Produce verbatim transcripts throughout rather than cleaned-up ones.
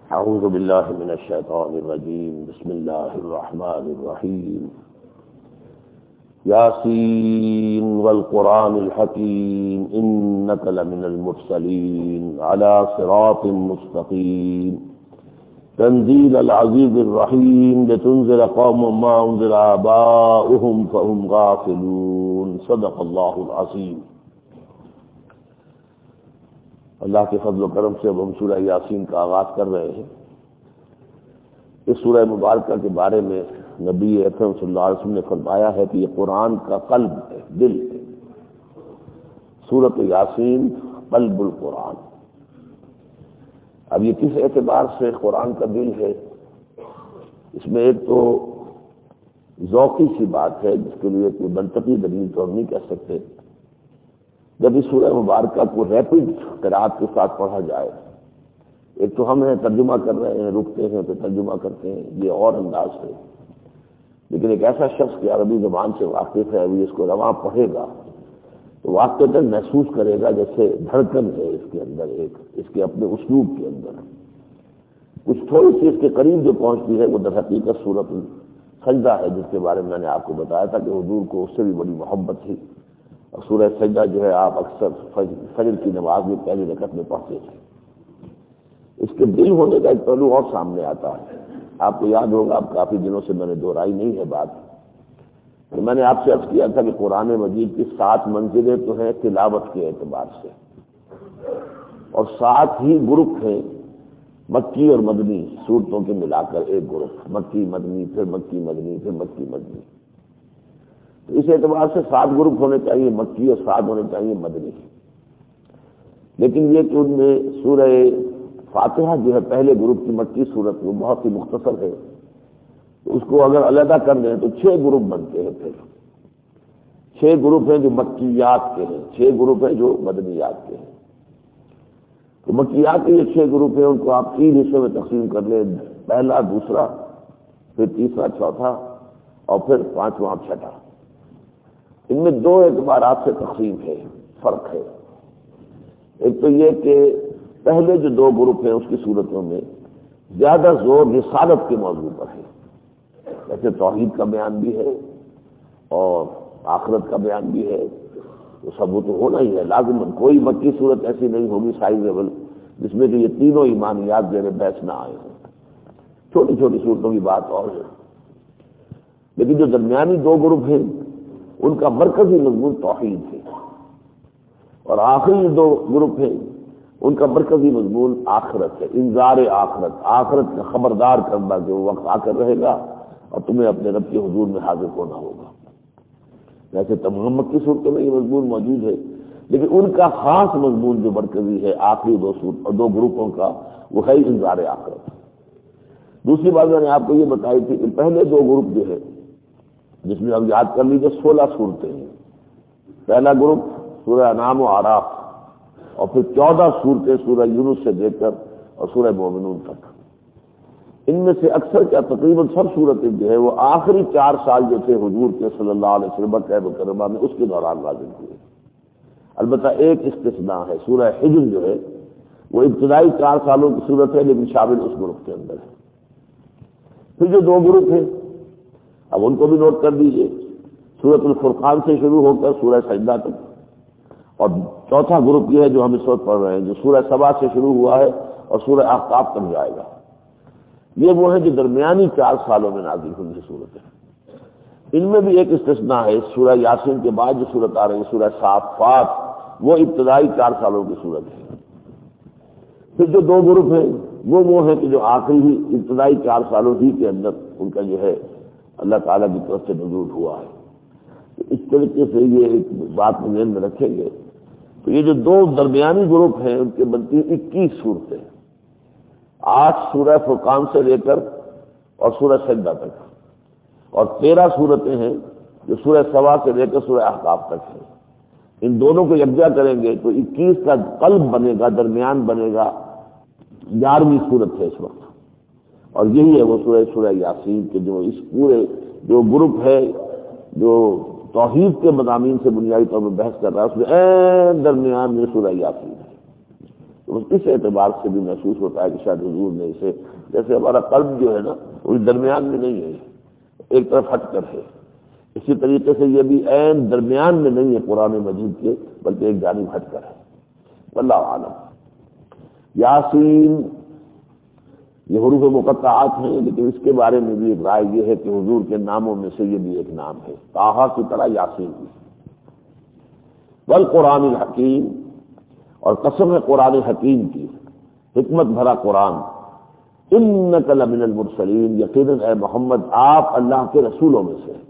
اعوذ باللہ من الشیطان الرجیم بسم اللہ الرحمن الرحیم یاسین والقرآن الحکیم انک لمن المرسلین علی صراط مستقیم تنزیل العزیز الرحیم لتنذر قوما ما انذر آباؤهم فهم غافلون صدق اللہ العظیم۔ اللہ کے فضل و کرم سے اب ہم سورہ یاسین کا آغاز کر رہے ہیں۔ اس سورہ مبارکہ کے بارے میں نبی اکرم صلی اللہ علیہ وسلم نے فرمایا ہے کہ یہ قرآن کا قلب ہے، دل ہے۔ سورۃ یاسین قلب القرآن۔ اب یہ کس اعتبار سے قرآن کا دل ہے؟ اس میں ایک تو ذوقی سی بات ہے جس کے لیے کوئی منطقی دلیل تو ہم نہیں کہہ سکتے۔ جب اس سورہ مبارکہ کو ریپڈ قرأت کے ساتھ پڑھا جائے، ایک تو ہم ہیں ترجمہ کر رہے ہیں، رکتے ہیں تو ترجمہ کرتے ہیں، یہ اور انداز ہے، لیکن ایک ایسا شخص کہ عربی زبان سے واقف ہے، وہ اس کو رواں پڑھے گا تو واقعتاً محسوس کرے گا جیسے دھڑکن ہے اس کے اندر، ایک اس کے اپنے اسلوب کے اندر کچھ تھوڑی سی اس کے قریب جو پہنچتی ہے وہ در حقیقت سورۃ السجدہ ہے، جس کے بارے میں میں نے آپ کو بتایا تھا کہ حضور کو اس سے بھی بڑی محبت تھی، اور سورہ سجدہ جو ہے آپ اکثر فجر کی نماز میں پہلی رکعت میں پڑھتے تھے۔ اس کے دل ہونے کا ایک پہلو اور سامنے آتا ہے۔ آپ کو یاد ہوگا، اب کافی دنوں سے میں نے دہرائی نہیں ہے بات، کہ میں نے آپ سے عرض کیا تھا کہ قرآن مجید کی سات منزلیں تو ہیں تلاوت کے اعتبار سے، اور سات ہی گروپ ہیں مکی اور مدنی صورتوں کے ملا کر ایک گروپ، مکی مدنی پھر مکی مدنی پھر مکی مدنی۔ تو اس اعتبار سے سات گروپ ہونے چاہیے مکی اور سات ہونے چاہیے مدنی، لیکن یہ کہ ان میں سورہ فاتحہ جو ہے پہلے گروپ کی مکی صورت وہ بہت ہی مختصر ہے، تو اس کو اگر علیحدہ کر دیں تو چھ گروپ بنتے ہیں، پھر چھ گروپ ہیں جو مکیات کے ہیں، چھ گروپ ہیں جو مدنیات کے ہیں۔ تو مکیات کے یہ چھ گروپ ہیں، ان کو آپ تین حصوں میں تقسیم کر لیں، پہلا، دوسرا، پھر تیسرا، چوتھا اور پھر پانچواں چھٹا۔ ان میں دو اعتبارات سے تقسیم ہے، فرق ہے۔ ایک تو یہ کہ پہلے جو دو گروپ ہیں اس کی صورتوں میں زیادہ زور رسالت کے موضوع پر ہے، جیسے توحید کا بیان بھی ہے اور آخرت کا بیان بھی ہے، تو سب وہ تو ہونا ہی ہے لازماً۔ کوئی مکی صورت ایسی نہیں ہوگی سائز لیول جس میں کہ یہ تینوں ایمانیات زیر بحث نہ آئے ہوں، چھوٹی چھوٹی صورتوں کی بات اور ہے، لیکن جو درمیانی دو گروپ ہیں ان کا مرکزی مضمون توحید ہے، اور آخری دو گروپ ہیں ان کا مرکزی مضمون آخرت ہے، انذار آخرت، آخرت کا خبردار کرنا کہ وہ وقت آ کر رہے گا اور تمہیں اپنے رب کے حضور میں حاضر ہونا ہوگا۔ ویسے تمام مکی صورتوں میں یہ مضمون موجود ہے، لیکن ان کا خاص مضمون جو مرکزی ہے آخری دو صورت اور دو گروپوں کا وہ ہے انذار آخرت۔ دوسری بات میں نے آپ کو یہ بتائی تھی کہ پہلے دو گروپ جو ہے جس میں اب یاد کر لیجیے سولہ صورتیں ہیں، پہلا گروپ سورہ انعام و اعراف، اور پھر چودہ صورتیں سورہ یونس سے لے کر اور سورہ مومنون تک۔ ان میں سے اکثر کیا تقریباً سب صورتیں جو ہے وہ آخری چار سال جو تھے حضور کے صلی اللہ علیہ وسلم مکہ مکرمہ میں اس کے دوران نازل ہوئے۔ البتہ ایک استثناء ہے، سورہ حجر جو ہے وہ ابتدائی چار سالوں کی صورت ہے لیکن شامل اس گروپ کے اندر ہے۔ پھر جو دو گروپ ہیں اب ان کو بھی نوٹ کر دیجئے، سورۃ الفرقان سے شروع ہو کر سورہ سجدہ تک، اور چوتھا گروپ یہ ہے جو ہم اس وقت پڑھ رہے ہیں جو سورہ سبا سے شروع ہوا ہے اور سورہ احقاف تک جائے گا۔ یہ وہ ہیں جو درمیانی چار سالوں میں نازل ہوئی صورتیں۔ ان میں بھی ایک استثناء ہے، سورہ یاسین کے بعد جو صورت آ رہی ہے سورہ صافات، وہ ابتدائی چار سالوں کی صورت ہے۔ پھر جو دو گروپ ہیں وہ وہ ہیں کہ جو آخری ہی ابتدائی چار سالوں ہی کے اندر ان کا جو ہے اللہ تعالیٰ کی طرف سے نزول ہوا ہے۔ تو اس طریقے سے یہ ایک بات ذہن میں رکھیں گے تو یہ جو دو درمیانی گروپ ہیں ان کے بنتی اکیس صورتیں، آٹھ سورہ فرقان سے لے کر اور سورہ سجدہ تک، اور تیرہ صورتیں ہیں جو سورہ سبا سے لے کر سورہ احقاف تک ہیں۔ ان دونوں کو یکجا کریں گے تو اکیس کا قلب بنے گا، درمیان بنے گا، گیارہویں صورت ہے اس وقت، اور یہی ہے وہ سورہ سورہ یاسین کے جو اس پورے جو گروپ ہے جو توحید کے مضامین سے بنیادی طور پر بحث کر رہا ہے، اس میں این درمیان میں سورہ یاسین ہے۔ تو اس اعتبار سے بھی محسوس ہوتا ہے کہ شاید حضور نے اسے، جیسے ہمارا قلب جو ہے نا وہ درمیان میں نہیں ہے، ایک طرف ہٹ کر ہے، اسی طریقے سے یہ بھی عین درمیان میں نہیں ہے قرآن مجید کے، بلکہ ایک جانب ہٹ کر ہے۔ واللہ عالم۔ یاسین یہ حروف مقطعات ہیں، لیکن اس کے بارے میں بھی ایک رائے یہ ہے کہ حضور کے ناموں میں سے یہ بھی ایک نام ہے، طٰہٰ کی طرح یاسین بھی۔ والقرآن الحکیم، اور قسم ہے قرآن حکیم کی، حکمت بھرا قرآن۔ انک لمن المرسلین، یقیناً اے محمد آپ اللہ کے رسولوں میں سے۔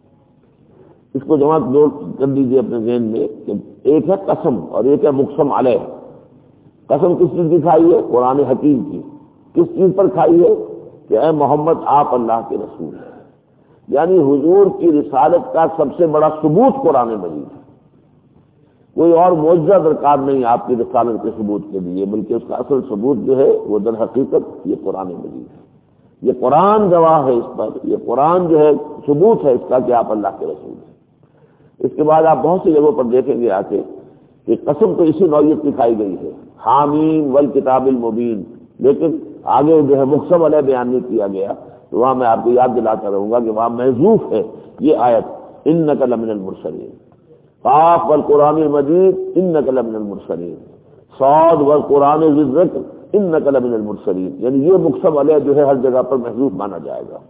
اس کو جمع کر دیجیے اپنے ذہن میں کہ ایک ہے قسم اور ایک ہے مقسم علیہ۔ قسم کس چیز کی کھائی ہے؟ قرآن حکیم کی۔ کس چیز پر کھائی ہے؟ کہ اے محمد آپ اللہ کے رسول ہیں، یعنی حضور کی رسالت کا سب سے بڑا ثبوت قرآن مجید ہے۔ کوئی اور معجزہ درکار نہیں آپ کی رسالت کے ثبوت کے لیے، بلکہ اس کا اصل ثبوت جو ہے وہ در حقیقت یہ قرآن مجید ہے۔ یہ قرآن گواہ ہے اس پر، یہ قرآن جو ہے ثبوت ہے اس کا کہ آپ اللہ کے رسول ہیں۔ اس کے بعد آپ بہت سی جگہوں پر دیکھیں گے آ کے کہ قسم تو اسی نوعیت کی کھائی گئی ہے، حامیم والکتاب المبین، لیکن آگے جو ہے مقسم علیہ بیان نہیں کیا گیا، تو وہاں میں آپ کو یاد دلاتا رہوں گا کہ وہاں محذوف ہے یہ آیت انک لمن المرسلین، قاف والقرآن المجید انک لمن المرسلین، صاد والقرآن ذی الذکر انک لمن المرسلین، یعنی یہ مقسم علیہ جو ہے ہر جگہ پر محذوف مانا جائے گا۔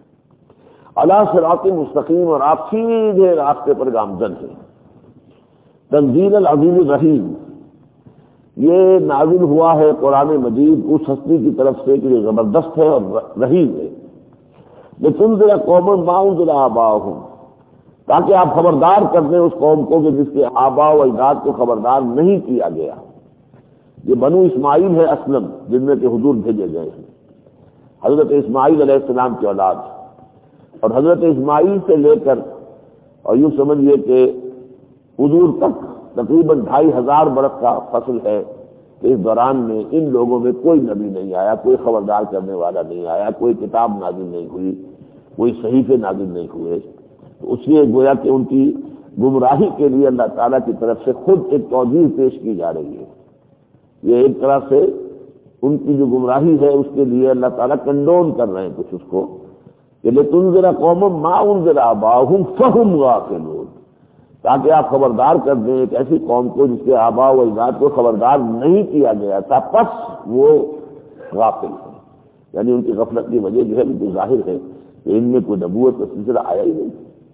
علی صراط مستقیم، اور آپ سیدھے راستے پر گامزن ہیں۔ تنزیل العزیز الرحیم، یہ نازل ہوا ہے قرآن مجید اس ہستی کی طرف سے کہ جو زبردست ہے اور رحیم ہے۔ لتنذر قوما ما انذر آباؤہم، تاکہ آپ خبردار کر دیں اس قوم کو کہ جس کے آباء و اجداد کو خبردار نہیں کیا گیا۔ یہ بنو اسماعیل ہے اسلم، جن میں کہ حضور بھیجے گئے ہیں، حضرت اسماعیل علیہ السلام کی اولاد، اور حضرت اسماعیل سے لے کر اور یوں سمجھیے کہ حضور تک تقریباً ڈھائی ہزار برس کا فصل ہے کہ اس دوران میں ان لوگوں میں کوئی نبی نہیں آیا، کوئی خبردار کرنے والا نہیں آیا، کوئی کتاب نازل نہیں ہوئی، کوئی صحیفے نازل نہیں ہوئے۔ تو اس لیے گویا کہ ان کی گمراہی کے لیے اللہ تعالیٰ کی طرف سے خود ایک توجیہ پیش کی جا رہی ہے۔ یہ ایک طرح سے ان کی جو گمراہی ہے اس کے لیے اللہ تعالیٰ کنڈون کر رہے ہیں کچھ اس کو، کہ لتنذر قوما ما انذر آباؤہم فہم غافلون، تاکہ آپ خبردار کر دیں ایک ایسی قوم کو جس کے آباء و اجداد کو خبردار نہیں کیا گیا تھا، پس وہ غافل ہے، یعنی ان کی غفلت کی وجہ جو ہے بالکل ظاہر ہے کہ ان میں کوئی نبوت کا سلسلہ آیا ہی نہیں۔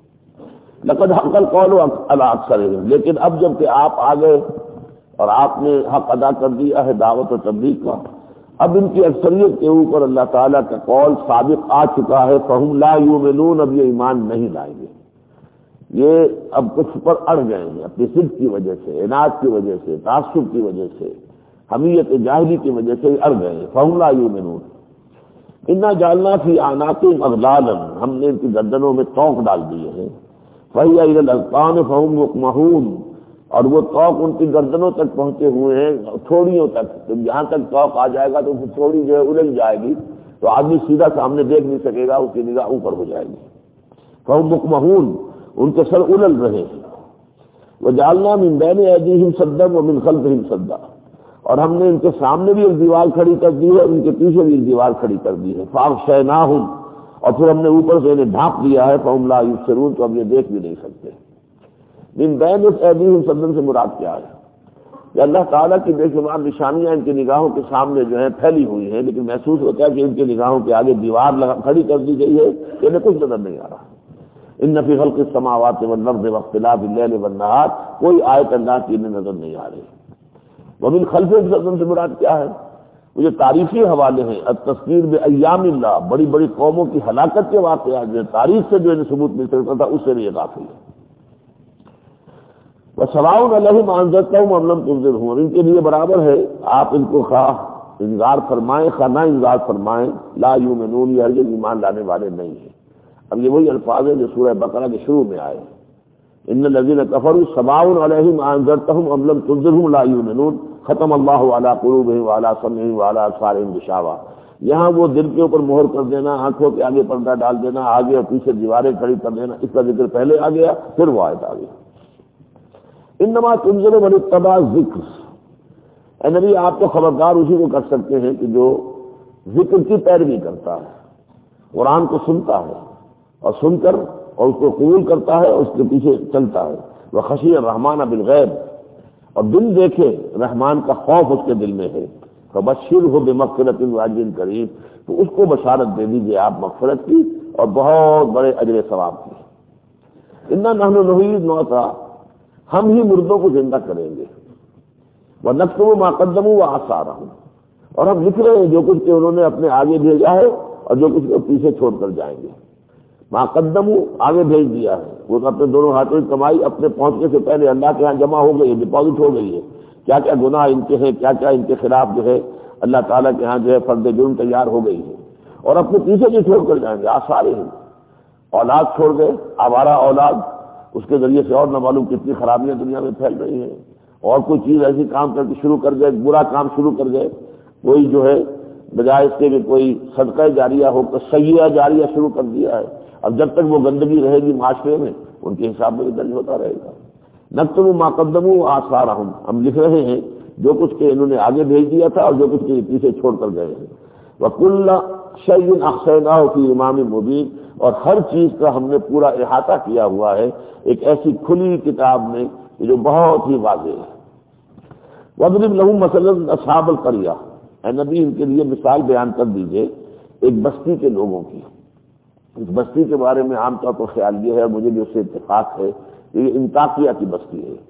لقد حق القول علی اکثرہم، لیکن اب جب کہ آپ آ گئے اور آپ نے حق ادا کر دیا ہے دعوت و تبلیغ کا، اب ان کی اکثریت کے اوپر اللہ تعالیٰ کا قول سابق آ چکا ہے، فہم لا یؤمنون، اب یہ ایمان نہیں لائیں گے۔ یہ اب کچھ پر اڑ گئے ہیں اپنی صدق کی وجہ سے، عناد کی وجہ سے، تعصب کی وجہ سے، حمیت جاہلی کی وجہ سے اڑ گئے ہیں۔ فہم لا یؤمنون، انا جعلنا فی اعناقہم اغلالا، ہم نے ان کی گردنوں میں طوق ڈال دیے ہیں، فہی الی الاذقان فہم مقمحون، اور وہ طوق ان کی گردنوں تک پہنچے ہوئے ہیں، تھوڑیوں تک، جب یہاں تک طوق آ جائے گا تو پھر تھوڑی جو ہے الجھ جائے گی، تو آدمی سیدھا سامنے دیکھ نہیں سکے گا، اس کی نگاہ اوپر ہو جائے گی۔ فہم مقمحون، ان کے سر الل رہے ہیں۔ وجعلنا من بین ایدیہم سدا ومن خلفہم سدا، اور ہم نے ان کے سامنے بھی ایک دیوار کھڑی کر دی ہے اور ان کے پیچھے بھی ایک دیوار کھڑی کر دی ہے۔ فاغشیناہم، اور پھر ہم نے اوپر سے انہیں ڈھانپ دیا ہے، فہم لا یبصرون، تو اب یہ دیکھ بھی نہیں سکتے۔ من بین ایدیہم سدا سے مراد کیا ہے؟ کہ اللہ تعالیٰ کی بے شمار نشانیاں ان کی نگاہوں کے سامنے جو ہیں پھیلی ہوئی ہیں، لیکن محسوس ہوتا ہے کہ ان کی نگاہوں کے آگے دیوار لگا کھڑی کر دی گئی ہے، انہیں کچھ نظر نہیں آ رہا۔ ان فی خلق السماوات والارض واختلاف اللیل والنہار، کوئی آیت اللہ کی انہیں نظر نہیں آ رہی۔ ومن خلفہم سدا سے مراد کیا ہے؟ وہ جو تعریفی حوالے ہیں، التذکیر بایام اللہ، بڑی بڑی قوموں کی ہلاکت کے واقعات جو تاریخ سے جو انہیں ثبوت مل سکتا تھا اس سے بھی یہ غافل ہے۔ وسواء علیہم انذرتہم ام لم تنذرہم، اور ان کے لیے برابر ہے آپ ان کو خواہ انذار فرمائیں خواہ نہ انذار فرمائیں، لا یؤمنون، یہ ہرگز ایمان لانے والے نہیں ہیں۔ اب یہ وہی الفاظ ہیں جو سورہ بقرہ کے شروع میں آئے، ان الذین کفروا سواء علیہم انذرتہم ام لم تنذرہم لا یؤمنون، ختم اللہ علی قلوبہم وعلی سمعہم وعلی ابصارہم غشاوہ۔ یہاں وہ دل کے اوپر مہر کر دینا، آنکھوں کے آگے پردہ ڈال دینا، آگے اور پیچھے دیواریں کھڑی کر دینا، اس کا ذکر پہلے آ گیا پھر وہ آیت آ گئی۔ انما تنذر من اتبع الذکر، اے نبی آپ تو خبردار اسی کو کر سکتے ہیں کہ جو ذکر کی پیروی کرتا ہے، قرآن کو سنتا ہے اور سن کر اور اس کو قبول کرتا ہے اور اس کے پیچھے چلتا ہے، وہ خشی الرحمن بالغیب، اور دل دیکھے رحمان کا خوف اس کے دل میں ہے، فبشرہ بمغفرۃ واجر کریم، تو اس کو بشارت دے دیجیے آپ مغفرت کی اور بہت بڑے اجر ثواب کی۔ انا نحن نحیی الموتیٰ، ہم ہی مردوں کو زندہ کریں گے، ونکتب ما قدموا وآثارهم، اور ہم لکھ رہے ہیں جو کچھ کہ انہوں نے اپنے آگے بھیجا ہے اور جو کچھ کو پیچھے چھوڑ کر جائیں گے۔ ما قدموا آگے بھیج دیا ہے، وہ اپنے دونوں ہاتھوں کی کمائی اپنے پہنچنے سے پہلے اللہ کے ہاں جمع ہو گئی ہے، ڈپازٹ ہو گئی ہے، کیا کیا گناہ ان کے ہیں، کیا کیا ان کے خلاف جو ہے اللہ تعالیٰ کے ہاں جو ہے فرد جرم تیار ہو گئی ہے، اور اپنے پیچھے جو چھوڑ کر جائیں گے آثارے ہیں، اولاد چھوڑ گئے، آوارہ اولاد، اس کے ذریعے سے اور نہ معلوم کتنی خرابیاں دنیا میں پھیل رہی ہیں، اور کوئی چیز ایسی کام کر کے شروع کر گئے، برا کام شروع کر گئے، کوئی جو ہے بجائے اس کے کہ کوئی صدقہ جاریہ ہو تو سیئہ جاریہ شروع کر دیا ہے۔ اب جب تک وہ گندگی رہے گی معاشرے میں ان کے حساب میں بھی درج ہوتا رہے گا۔ نکتب ما قدموا وآثارهم، ہم لکھ رہے ہیں جو کچھ کہ انہوں نے آگے بھیج دیا تھا اور جو کچھ کہ پیچھے چھوڑ کر گئے ہیں۔ وَكُلَّ شَيْءٍ أَحْصَيْنَاهُ فِي إِمَامٍ مُبِينٍ، اور ہر چیز کا ہم نے پورا احاطہ کیا ہوا ہے ایک ایسی کھلی کتاب میں جو بہت ہی واضح ہے۔ وَاضْرِبْ لَهُم مَثَلًا أَصْحَابَ الْقَرْيَةِ، اے نبی ان کے لیے مثال بیان کر دیجئے ایک بستی کے لوگوں کی۔ اس بستی کے بارے میں عام طور پر خیال یہ ہے، مجھے بھی اس سے اتفاق ہے کہ یہ انطاکیہ کی بستی ہے۔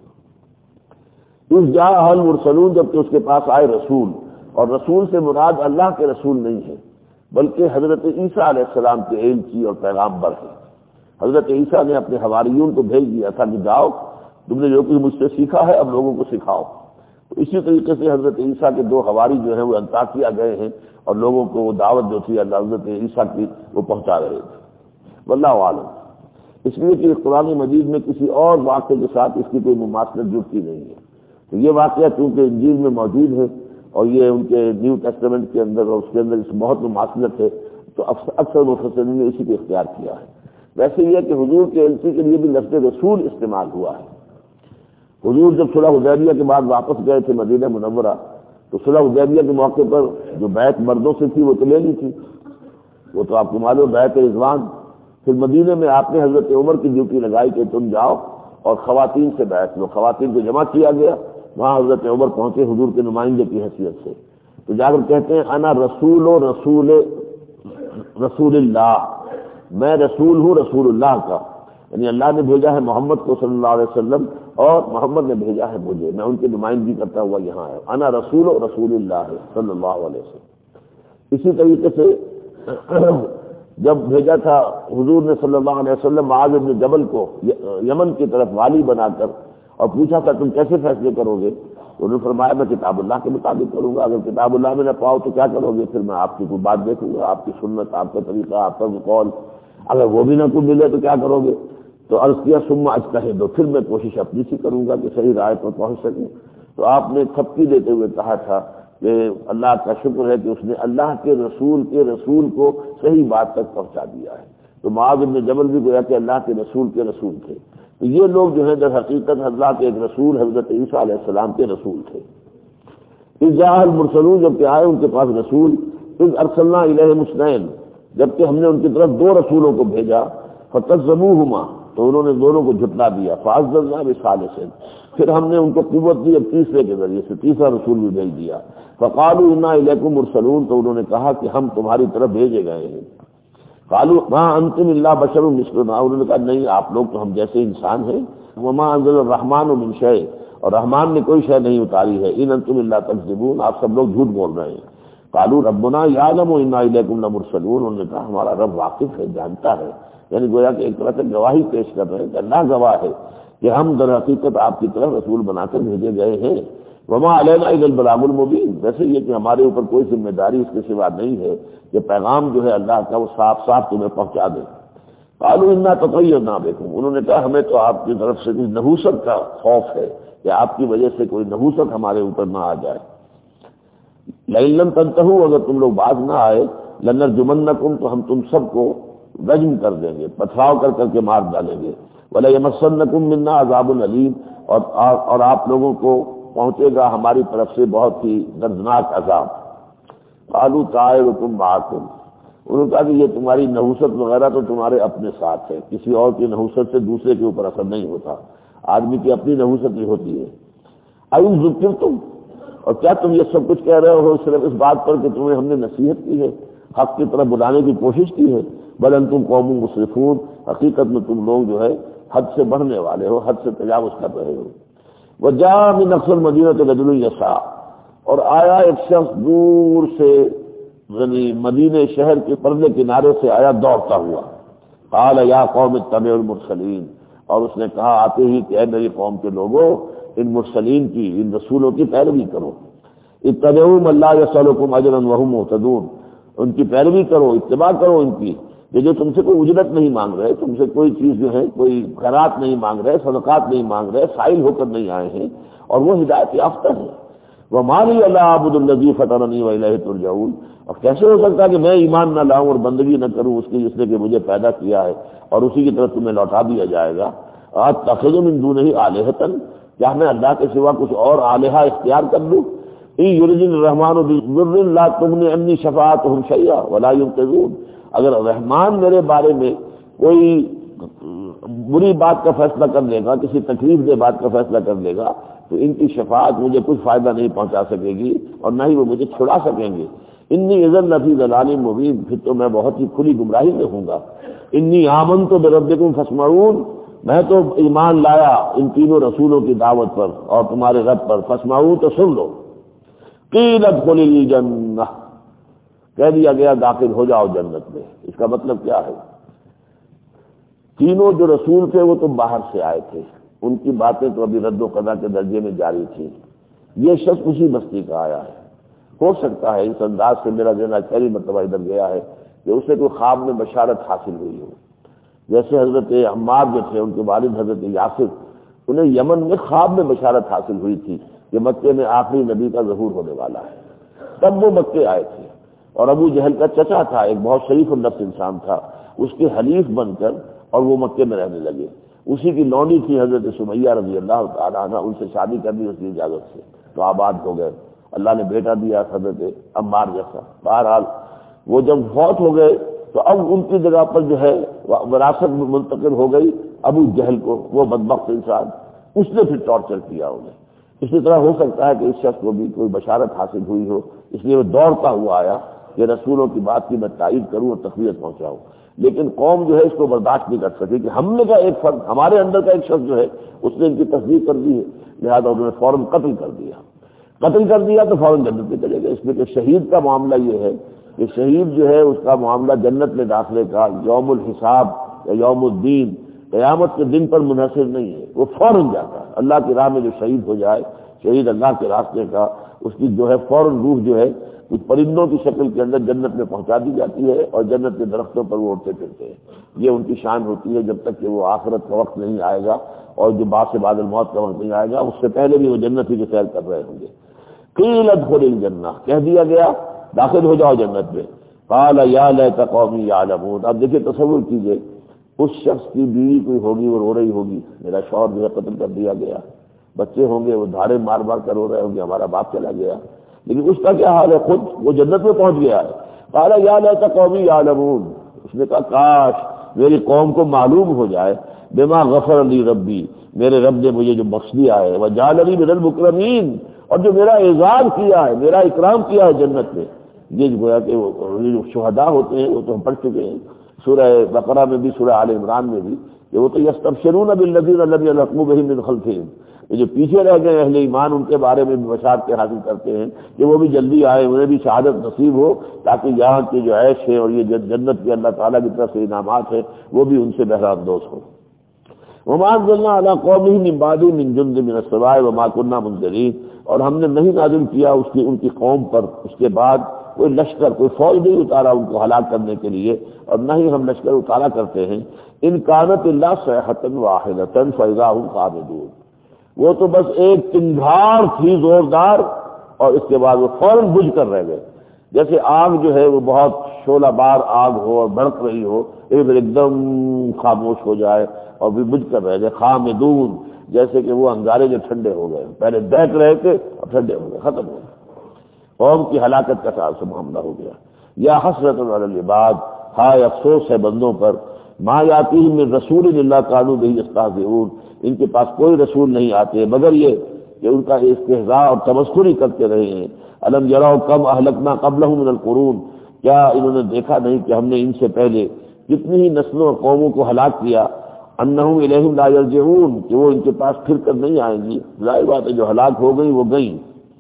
اس جاء المرسلون، جب کہ اس کے پاس آئے رسول، اور رسول سے مراد اللہ کے رسول نہیں ہے بلکہ حضرت عیسیٰ علیہ السلام کے ایلچی اور پیغامبر ہیں۔ حضرت عیسیٰ نے اپنے حواریون کو بھیج دیا تھا کہ جاؤ تم نے جو کچھ مجھ سے سیکھا ہے اب لوگوں کو سکھاؤ۔ تو اسی طریقے سے حضرت عیسیٰ کے دو حواری جو ہیں وہ انطاکیہ گئے ہیں اور لوگوں کو وہ دعوت جو تھی اللہ حضرت عیسیٰ کی وہ پہنچا رہے تھے۔ واللہ عالم، اس لیے کہ قرآن مجید میں کسی اور واقعے کے ساتھ اس کی کوئی مماثلت جڑتی نہیں ہے۔ تو یہ واقعہ چونکہ انجیل میں موجود ہے اور یہ ان کے نیو ٹیسٹمنٹ کے اندر اور اس کے اندر اس بہت مماثلت ہے، تو اکثر مفسرین نے اسی کو اختیار کیا ہے۔ ویسے یہ کہ حضور کے ایلچی کے لیے بھی لفظ رسول استعمال ہوا ہے۔ حضور جب صلح حدیبیہ کے بعد واپس گئے تھے مدینہ منورہ، تو صلح حدیبیہ کے موقع پر جو بیعت مردوں سے تھی وہ تو لے لی تھی، وہ تو آپ کو معلوم بیعت رضوان۔ پھر مدینے میں آپ نے حضرت عمر کی ڈیوٹی لگائی کہ تم جاؤ اور خواتین سے بیعت لو۔ خواتین کو جمع کیا گیا، وہاں حضرت عمر پہنچے حضور کے نمائندے کی حیثیت سے، تو جا کر کہتے ہیں انا رسول و رسول رسول اللہ، میں رسول ہوں رسول اللہ کا، یعنی اللہ نے بھیجا ہے محمد کو صلی اللہ علیہ وسلم اور محمد نے بھیجا ہے مجھے، میں ان کی نمائندگی کرتا ہوا یہاں ہے۔ انا رسول و رسول اللہ صلی اللہ علیہ وسلم۔ اسی طریقے سے جب بھیجا تھا حضور نے صلی اللہ علیہ وسلم معاذ بن جبل کو یمن کی طرف والی بنا کر، اور پوچھا تھا تم کیسے فیصلے کرو گے، تو انہوں نے فرمایا میں کتاب اللہ کے مطابق کروں گا، اگر کتاب اللہ میں نہ پاؤ تو کیا کرو گے، پھر میں آپ کی کوئی بات دیکھوں گا، آپ کی سنت، آپ کا طریقہ، آپ کا قول، اگر وہ بھی نہ کوئی ملے تو کیا کرو گے۔ تو عرض کیا ثم اجتہد، پھر میں کوشش اپنی سی کروں گا کہ صحیح رائے پر پہنچ سکوں۔ تو آپ نے تھپکی دیتے ہوئے کہا تھا کہ اللہ کا شکر ہے کہ اس نے اللہ کے رسول کے رسول کو صحیح بات تک پہنچا دیا ہے۔ تو معاذ بن جبل بھی گویا کہ اللہ کے رسول کے رسول تھے۔ تو یہ لوگ جو ہیں در حقیقت اللہ کے ایک رسول حضرت عیسیٰ علیہ السلام کے رسول تھے۔ اذ جاء المرسلون، جب کہ آئے ان کے پاس رسول، اذ ارسلنا الیہم اثنین، جب کہ ہم نے ان کی طرف دو رسولوں کو بھیجا، فکذبوہما، تو انہوں نے دونوں کو جھٹلا دیا، فعززنا بثالث، پھر ہم نے ان کو قوت دی اب تیسرے کے ذریعے سے، تیسرا رسول بھی بھیج دیا۔ فقالوا انا الیکم مرسلون، تو انہوں نے کہا کہ ہم تمہاری طرف بھیجے گئے ہیں۔ قالوا ما انتم الا بشر مثلنا، انہوں نے کہا نہیں آپ لوگ تو ہم جیسے انسان ہیں۔ وما انزل الرحمن من شیء، اور رحمان نے کوئی شے نہیں اتاری ہے۔ ان انتم الا تکذبون، آپ سب لوگ جھوٹ بول رہے ہیں۔ قالوا ربنا یعلم انا الیکم لمرسلون، انہوں نے کہا ہمارا رب واقف ہے، جانتا ہے، یعنی گویا کہ ایک طرح سے گواہی پیش کر رہے ہیں کہ اللہ گواہ ہے کہ ہم در حقیقت آپ کی طرف رسول بنا کر بھیجے گئے ہیں۔ وما علینا الا البلاغ المبین، ویسے یہ کہ ہمارے اوپر کوئی ذمہ داری اس کے سوا نہیں ہے کہ پیغام جو ہے اللہ کا وہ صاف صاف تمہیں پہنچا دے۔ قالوا انا تطیرنا بکم، انہوں نے کہا ہمیں تو آپ کی طرف سے کچھ نحوست کا خوف ہے کہ آپ کی وجہ سے کوئی نحوست ہمارے اوپر نہ آ جائے۔ لئن لم تنتہوا، اگر تم لوگ باز نہ آئے، لنرجمنکم، تو ہم تم سب کو رجم کر دیں گے، پتھراؤ کر کر کے مار ڈالیں گے۔ ولیمسنکم منا عذاب علیم، اور اور آپ لوگوں کو پہنچے گا ہماری طرف سے بہت ہی دردناک عذاب۔ قالوا طائرکم معکم، انہوں نے کہا کہ یہ تمہاری نحوست وغیرہ تو تمہارے اپنے ساتھ ہے، کسی اور کی نحوست سے دوسرے کے اوپر اثر نہیں ہوتا، آدمی کی اپنی نحوست ہی ہوتی ہے۔ اَإِن ذُكِّرْتُمْ، اور کیا تم یہ سب کچھ کہہ رہے ہو صرف اس بات پر کہ تمہیں ہم نے نصیحت کی ہے، حق کی طرف بلانے کی کوشش کی ہے؟ بل انتم قوم مسرفون، حقیقت میں تم لوگ جو ہے حد سے بڑھنے والے ہو، حد سے تجاوز کر رہے ہو۔ وَجَاءَ مِنْ أَقْصَى الْمَدِينَةِ رَجُلٌ يَسْعَىٰ، اور آیا ایک شخص دور سے یعنی مدینے شہر کے پردے کنارے سے آیا دوڑتا ہوا۔ قال یا قوم اتبعوا المرسلین، اور اس نے کہا آتے ہی کہ اے میری قوم کے لوگوں، ان مرسلین کی، ان رسولوں کی پیروی کرو۔ اتبعوا من لا يسألكم اجرا وهم مهتدون، ان کی پیروی کرو، اتباع کرو ان کی، یہ جو تم سے کوئی اجرت نہیں مانگ رہے، تم سے کوئی چیز جو ہے کوئی خیرات نہیں مانگ رہے، صدقات نہیں مانگ رہے، سائل ہو کر نہیں آئے ہیں، اور وہ ہدایت یافتہ ہے۔ وَمَا لِيَ لَا أَعْبُدُ الَّذِي فَطَرَنِي وَإِلَيْهِ تُرْجَعُونَ، اور کیسے ہو سکتا ہے کہ میں ایمان نہ لاؤں اور بندگی نہ کروں اس کی جس نے کہ مجھے پیدا کیا ہے، اور اسی کی طرف تمہیں لوٹا دیا جائے گا۔ أَتَّخِذُ مِن دُونِهِ آلِهَةً، کیا میں اللہ کے سوا کچھ اور آلہہ اختیار کر لوں؟ إِن يُرِدْنِ الرَّحْمَٰنُ بِضُرٍّ لَّا تُغْنِ عَنِّي شَفَاعَتُهُمْ شَيْئًا وَلَا يُنقِذُونَ، اگر رحمان میرے بارے میں کوئی بری بات کا فیصلہ کر لے گا، کسی تکلیف دہ بات کا فیصلہ کر لے گا، تو ان کی شفاعت مجھے کچھ فائدہ نہیں پہنچا سکے گی، اور نہ ہی وہ مجھے چھڑا سکیں گے۔ انی اذا لفی ضلال مبین، پھر تو میں بہت ہی کھلی گمراہی میں ہوں گا۔ انی آمنت بربکم فاسمعون، میں تو ایمان لایا ان تینوں رسولوں کی دعوت پر اور تمہارے رب پر، فاسمعون تو سن لو۔ قیل ادخل الجنہ، کہہ دیا گیا داخل ہو جاؤ جنت میں۔ اس کا مطلب کیا ہے؟ تینوں جو رسول تھے وہ تو باہر سے آئے تھے، ان کی باتیں تو ابھی رد و قضا کے درجے میں جاری تھی، یہ شخص اسی بستی کا آیا ہے۔ ہو سکتا ہے اس انداز سے میرا ذہن پہلی مرتبہ ادھر گیا ہے کہ اسے کوئی خواب میں بشارت حاصل ہوئی ہو، جیسے حضرت عمار جو تھے ان کے والد حضرت یاسر، انہیں یمن میں خواب میں بشارت حاصل ہوئی تھی کہ مکے میں آخری نبی کا ظہور ہونے والا ہے، تب وہ مکے آئے تھے۔ اور ابو جہل کا چچا تھا، ایک بہت شریف النفس انسان تھا، اس کے حلیف بن کر اور وہ مکے میں رہنے لگے۔ اسی کی لونڈی تھی حضرت سمیہ رضی اللہ تعالیٰ عنہ، ان سے شادی کر دی اس کی اجازت سے، تو آباد ہو گئے، اللہ نے بیٹا دیا حضرت عمار جیسا۔ بہرحال وہ جب فوت ہو گئے تو اب ان کی جگہ پر جو ہے وراثت منتقل ہو گئی ابو جہل کو، وہ بدبخت انسان، اس نے پھر ٹارچر کیا انہیں۔ اسی طرح ہو سکتا ہے کہ اس شخص کو بھی کوئی بشارت حاصل ہوئی ہو، اس لیے وہ دوڑتا ہوا آیا کہ رسولوں کی بات کی میں تائید کروں اور تقویت پہنچاؤں، لیکن قوم جو ہے اس کو برداشت نہیں کر سکی کہ ہم نے کا ایک فرد، ہمارے اندر کا ایک شخص جو ہے اس نے ان کی تصدیق کر دی ہے، لہذا انہوں نے فوراً قتل کر دیا۔ قتل کر دیا تو فوراً جنت میں چلے گئے۔ اس میں کہ شہید کا معاملہ یہ ہے کہ شہید جو ہے اس کا معاملہ جنت میں داخلے کا یوم الحساب یا یوم الدین، قیامت کے دن پر منحصر نہیں ہے، وہ فوراً جاتا ہے۔ اللہ کی راہ میں جو شہید ہو جائے، شہید اللہ کے راستے کا، اس کی جو ہے فوراً روح جو ہے کچھ پرندوں کی شکل کے اندر جنت میں پہنچا دی جاتی ہے، اور جنت کے درختوں پر وہ اڑتے پھرتے ہیں۔ یہ ان کی شان ہوتی ہے جب تک کہ وہ آخرت کا وقت نہیں آئے گا، اور جو بعد سے بعد الموت کا وقت نہیں آئے گا، اس سے پہلے بھی وہ جنت ہی کی سیر کر رہے ہوں گے۔ قیل ادخل الجنہ، کہہ دیا گیا داخل ہو جاؤ جنت میں۔ قال یا لیت قومی یعلمون، اب دیکھیں تصور کیجئے اس شخص کی بیوی کوئی ہوگی، وہ رو رہی ہوگی، میرا شوہر جو ہے قتل کر دیا گیا، بچے ہوں گے وہ دھاڑے مار مار کر رو رہے ہوں گے ہمارا باپ چلا گیا، لیکن اس کا کیا حال ہے؟ خود وہ جنت میں پہنچ گیا ہے۔ قال یا لیت قومی یعلمون، اس نے کہا کاش میری قوم کو معلوم ہو جائے، بما غفر لی ربی، میرے رب نے مجھے جو بخش دیا ہے، وجعلنی من المکرمین، اور جو میرا اعزاز کیا ہے، میرا اکرام کیا ہے جنت میں۔ یہ گویا کہ وہ جو شہداء ہوتے ہیں وہ تو ہم پڑھ چکے ہیں سورہ بقرہ میں بھی، سورہ آل عمران میں بھی، کہ وہ تو یستبشرون بالذین لم یلحقوا بهم من خلفہم، یہ جو پیچھے رہ گئے اہل ایمان ان کے بارے میں بھی بشارتیں حاصل کرتے ہیں کہ وہ بھی جلدی آئے، انہیں بھی شہادت نصیب ہو، تاکہ یہاں کی جو عیش ہے اور یہ جنت کے اللہ تعالیٰ کی طرف سے انعامات ہیں وہ بھی ان سے بہرہ اندوز ہو۔ وما انزلنا علی قومہ من بعد من جند من السماء وما كنا منذرین، اور ہم نے نہیں نازل کیا اس کی ان کی قوم پر اس کے بعد کوئی لشکر، کوئی فوج نہیں اتارا ان کو ہلاک کرنے کے لیے، اور نہ ہی ہم لشکر اتارا کرتے ہیں۔ ان کانت الا صیحۃ واحدۃ فاذا هم خامدون، وہ تو بس ایک چنگھاڑ تھی زوردار، اور اس کے بعد وہ فوراً بجھ کر رہ گئے، جیسے آگ جو ہے وہ بہت شعلہ بار آگ ہو اور بھڑک رہی ہو، ایک ایک دم خاموش ہو جائے اور بھی بجھ کر رہ گئے۔ خامدون، جیسے کہ وہ انگارے جو ٹھنڈے ہو گئے، پہلے دہک رہے تھے اب ٹھنڈے ہو گئے، ختم ہو گئے، قوم کی ہلاکت کا ساتھ سے معاملہ ہو گیا۔ یا حسرت علی العباد، ہائے افسوس ہے بندوں پر، ما یاتیہم من رسول الا کانوا بہ یستہزئون، ان کے پاس کوئی رسول نہیں آتے مگر یہ کہ ان کا استہزاء اور تمسخر ہی کرتے رہے ہیں۔ الم یروا کم اہلکنا قبلہم من القرون، کیا انہوں نے دیکھا نہیں کہ ہم نے ان سے پہلے کتنی ہی نسلوں اور قوموں کو ہلاک کیا، انہم الیہم لا یرجعون، کہ وہ ان کے پاس پھر کر نہیں آئیں گی، ظاہر بات ہے جو ہلاک ہو گئی وہ گئیں،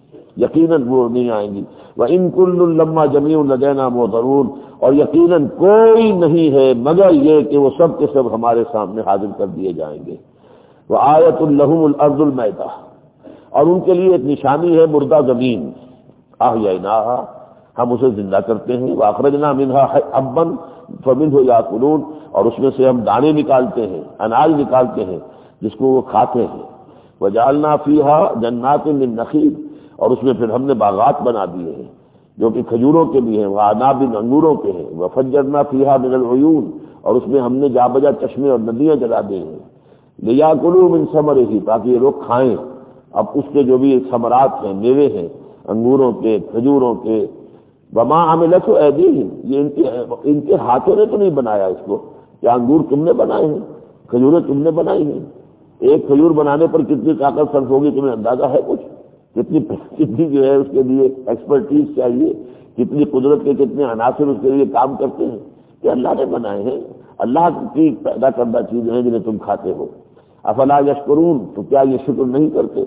یقیناً وہ نہیں آئیں گی۔ وَإِن كُلٌّ لَمَّا جَمِيعٌ لَدَيْنَا مُحْضَرُونَ، اور یقیناً کوئی نہیں ہے مگر یہ کہ وہ سب کے سب ہمارے سامنے حاضر کر دیے جائیں گے۔ وَآیَةٌ لَهُمُ الْأَرْضُ الْمَيْتَةُ، اور ان کے لیے ایک نشانی ہے مردہ زمین، أَحْيَيْنَاهَا، ہم اسے زندہ کرتے ہیں، وَأَخْرَجْنَا مِنْهَا حَبًّا فَمِنْهُ يَأْكُلُونَ، اور اس میں سے ہم دانے نکالتے ہیں، اناج نکالتے ہیں جس کو وہ کھاتے ہیں۔ وَجَعَلْنَا فِيهَا جَنَّاتٍ مِّن نَخِيلٍ، اور اس میں پھر ہم نے باغات بنا دیے ہیں جو کہ کھجوروں کے بھی ہیں، وَأَعْنَابٍ انگوروں کے ہیں، وَفَجَّرْنَا فِيهَا مِنَ الْعُيُونِ، اور اس میں ہم نے جا بجا چشمے اور ندیاں جلا دی ہیں، لِيَأْكُلُوا مِن ثَمَرِهِ، تاکہ یہ لوگ کھائیں اب اس کے جو بھی ثمرات ہیں، میوے ہیں انگوروں کے، کھجوروں کے۔ وَمَا عَمِلَتْهُ أَيْدِيهِمْ، یہ ان کے ان کے ہاتھوں نے تو نہیں بنایا اس کو، کیا انگور تم نے بنائے ہیں، کھجوریں تم نے بنائی ہیں؟ ایک کھجور بنانے پر کتنی طاقت صرف ہوگی تمہیں اندازہ ہے کچھ؟ کتنی کتنی جو ہے اس کے لیے ایکسپرٹیز چاہیے، کتنی قدرت کے کتنے عناصر اس کے لیے کام کرتے ہیں کہ اللہ نے بنائے ہیں، اللہ کی پیدا کردہ چیزیں ہیں جنہیں تم کھاتے ہو۔ افلا یشکرون، تو کیا یہ شکر نہیں کرتے؟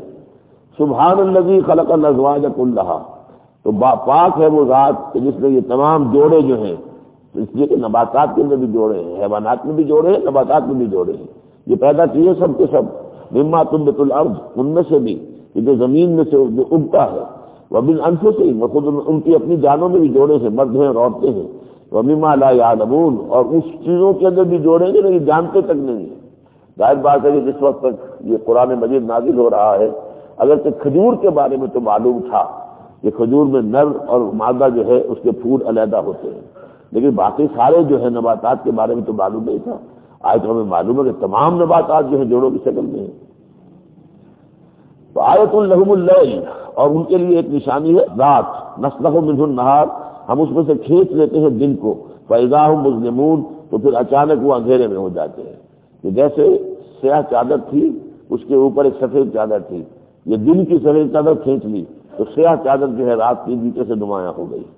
سبحان الذی خلق الازواج کلھا، تو پاک ہے وہ ذات کہ جس نے یہ تمام جوڑے جو ہیں، اس لیے کہ نباتات کے اندر بھی جوڑے ہیں، حیوانات میں بھی جوڑے ہیں، نباتات میں بھی جوڑے ہیں، یہ پیدا کیے سب کے سب، مما تنبت الارض، ان میں سے بھی کہ جو زمین میں سے جو اگتا ہے، ومن انفسہم، خود ان کی اپنی جانوں میں بھی جوڑے ہیں، مرد ہیں اور عورتیں ہیں، ومما لا یعلمون، اور اس چیزوں کے اندر بھی جوڑیں گے نہیں جانتے تک نہیں ہیں۔ ظاہر بات ہے کہ جس وقت تک یہ قرآن مجید نازل ہو رہا ہے، اگر کہ کھجور کے بارے میں تو معلوم تھا کہ کھجور میں نر اور مادہ جو ہے اس کے پھول علیحدہ ہوتے ہیں، لیکن باقی سارے جو ہے نباتات کے بارے میں تو معلوم نہیں تھا۔ آج تو ہمیں معلوم ہے کہ تمام نباتات جو ہیں جوڑوں کی شکل میں ہیں۔ تو آیۃ لہم اللیل، اور ان کے لیے ایک نشانی ہے رات، نسلخ منہ النہار، ہم اس میں سے کھینچ لیتے ہیں دن کو، فاذا ہم مظلمون، تو پھر اچانک وہ اندھیرے میں ہو جاتے ہیں، کہ جیسے سیاہ چادر تھی اس کے اوپر ایک سفید چادر تھی، یہ دن کی سفید چادر کھینچ لی تو سیاہ چادر جو ہے رات کی نیچے سے نمایاں ہو گئی۔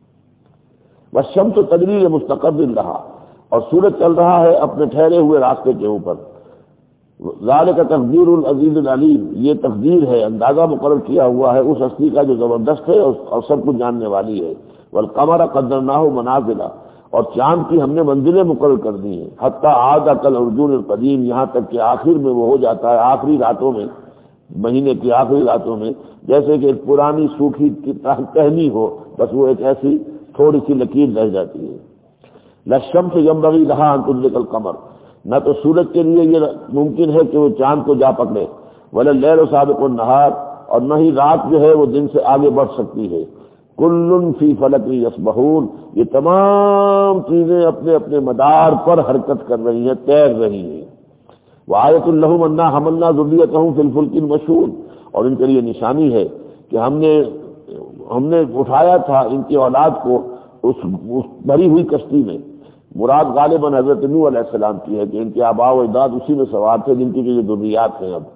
والشمس تجری لمستقر لہا، اور سورج چل رہا ہے اپنے ٹھہرے ہوئے راستے کے اوپر۔ ذالک تقدیر العزیز العلیم، یہ تقدیر ہے، اندازہ مقرر کیا ہوا ہے اس ہستی کا جو زبردست ہے اور سب کچھ جاننے والی ہے۔ والقمر قدرناہ منازل، اور چاند کی ہم نے منزلیں مقرر کر دی ہیں، حتی عاد کالعرجون القدیم، یہاں تک کہ آخر میں وہ ہو جاتا ہے، آخری راتوں میں، مہینے کی آخری راتوں میں، جیسے کہ ایک پرانی سوکھی ٹہنی ہو، بس وہ ایک ایسی تھوڑی سی لکیر رہ جاتی ہے۔ للشمس ينبغي لها ان تدرك القمر، نہ تو سورج کے لیے یہ ممکن ہے کہ وہ چاند کو جا پکڑے، ولا اللیل سابق النہار، اور نہ ہی رات جو ہے وہ دن سے آگے بڑھ سکتی ہے۔ کل فی فلک یسبحون، یہ تمام چیزیں اپنے اپنے مدار پر حرکت کر رہی ہیں، تیر رہی ہیں۔ وآیۃ لہم انا حملنا ذریتہم فی الفلک المشحون، اور ان کے لیے نشانی ہے کہ ہم نے ہم نے اٹھایا تھا ان کی اولاد کو اس بھری ہوئی کشتی میں، مراد غالباً حضرت نوح علیہ السلام کی ہے کہ ان کے آباء و اجداد اسی میں سوار تھے جن کی یہ ذریات ہیں اب۔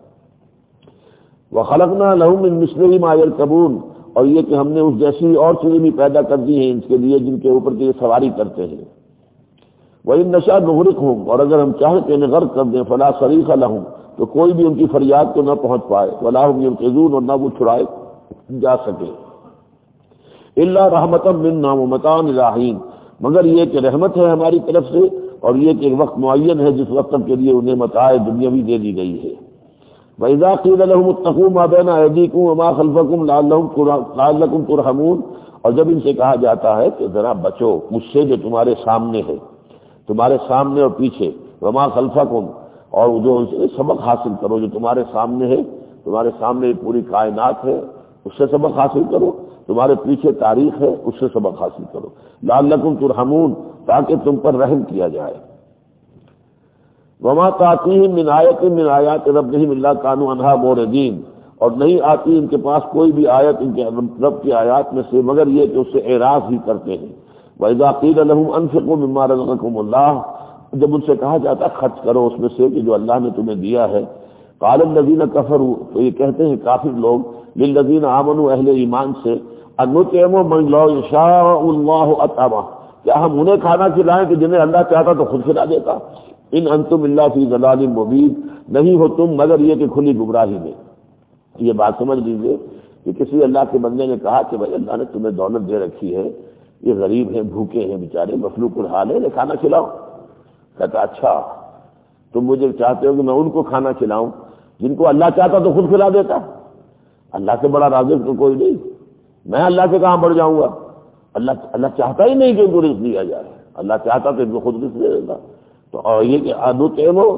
وخلقنا لهم من مثلہ ما یرکبون، اور یہ کہ ہم نے اس جیسی اور چیزیں بھی پیدا کر دی ہیں ان کے لیے جن کے اوپر یہ سواری کرتے ہیں۔ وَإِن نَّشَأْ نُغْرِقْهُمْ، اور اگر ہم چاہیں کہ انہیں غرق کر دیں، فَلَا صَرِيخَ لَهُمْ، تو کوئی بھی ان کی فریاد کو نہ پہنچ پائے، وَلَا هُمْ يُنقِذُونَ، اور نہ وہ چھڑائے جا سکے۔ إِلَّا رَحْمَةً مِنَّا وَمَتَاعً إِلَىٰ حِينٍ، مگر یہ کہ رحمت ہے ہماری طرف سے، اور یہ کہ ایک وقت معین ہے جس وقت کے لیے انہیں متاع دنیاوی دے دی گئی ہے۔ وَإِذَا قِيلَ لَهُمُ اتَّقُوا مَا بَيْنَ أَيْدِيكُمْ وَمَا خَلْفَكُمْ لَعَلَّكُمْ تُرْحَمُونَ، اور جب ان سے کہا جاتا ہے کہ ذرا بچو مجھ سے جو تمہارے سامنے ہے، تمہارے سامنے اور پیچھے، وما خلفکم، اور جو سبق حاصل کرو جو تمہارے سامنے ہے، تمہارے سامنے پوری کائنات ہے اس سے سبق حاصل کرو، تمہارے پیچھے تاریخ ہے اس سے سبق حاصل کرو، لعلکم ترحمون، تاکہ تم پر رحم کیا جائے۔ وما تأتیہم من آیۃ من آیات ربہم الا کانوا عنہا معرضین، اور نہیں آتی ان کے پاس کوئی بھی آیت ان کے رب کی آیات میں سے مگر یہ کہ اس سے اعراض ہی کرتے ہیں۔ وَإِذَا قِيلَ لَهُمْ أَنفِقُوا مِمَّا رَزَقَكُمُ اللَّهُ، جب ان سے کہا جاتا خرچ کرو اس میں سے کہ جو اللہ نے تمہیں دیا ہے، قَالَ الَّذِينَ كَفَرُوا، تو یہ کہتے ہیں کافر لوگ، لِلَّذِينَ آمَنُوا، اہل ایمان سے، أَنُطْعِمُ مَن لَّوْ يَشَاءُ اللَّهُ أَطْعَمَهُ، کیا ہم انہیں کھانا کھلائیں کہ جنہیں اللہ چاہتا تو خود کھلا دیتا؟ ان انتم الا فی ضلال مبین، نہیں ہو تم مگر یہ کہ کھلی گمراہی میں۔ یہ بات سمجھ لیجیے کہ کسی اللہ کے بندے نے کہا کہ بھائی اللہ نے تمہیں دولت دے رکھی ہے، یہ غریب ہیں، بھوکے ہیں بیچارے، مخلوق الحال ہے، انہیں کھانا کھلاؤ۔ کہتا اچھا تم مجھے چاہتے ہو کہ میں ان کو کھانا کھلاؤں جن کو اللہ چاہتا تو خود کھلا دیتا؟ اللہ سے بڑا رازق تو کوئی نہیں، میں اللہ سے کہاں بڑھ جاؤں گا؟ اللہ اللہ چاہتا ہی نہیں کہ ان کو رزق دیا جائے، اللہ چاہتا تو ان کو خود رزق دے دیتا۔ تو اور یہ کہ اَنُطْعِمُ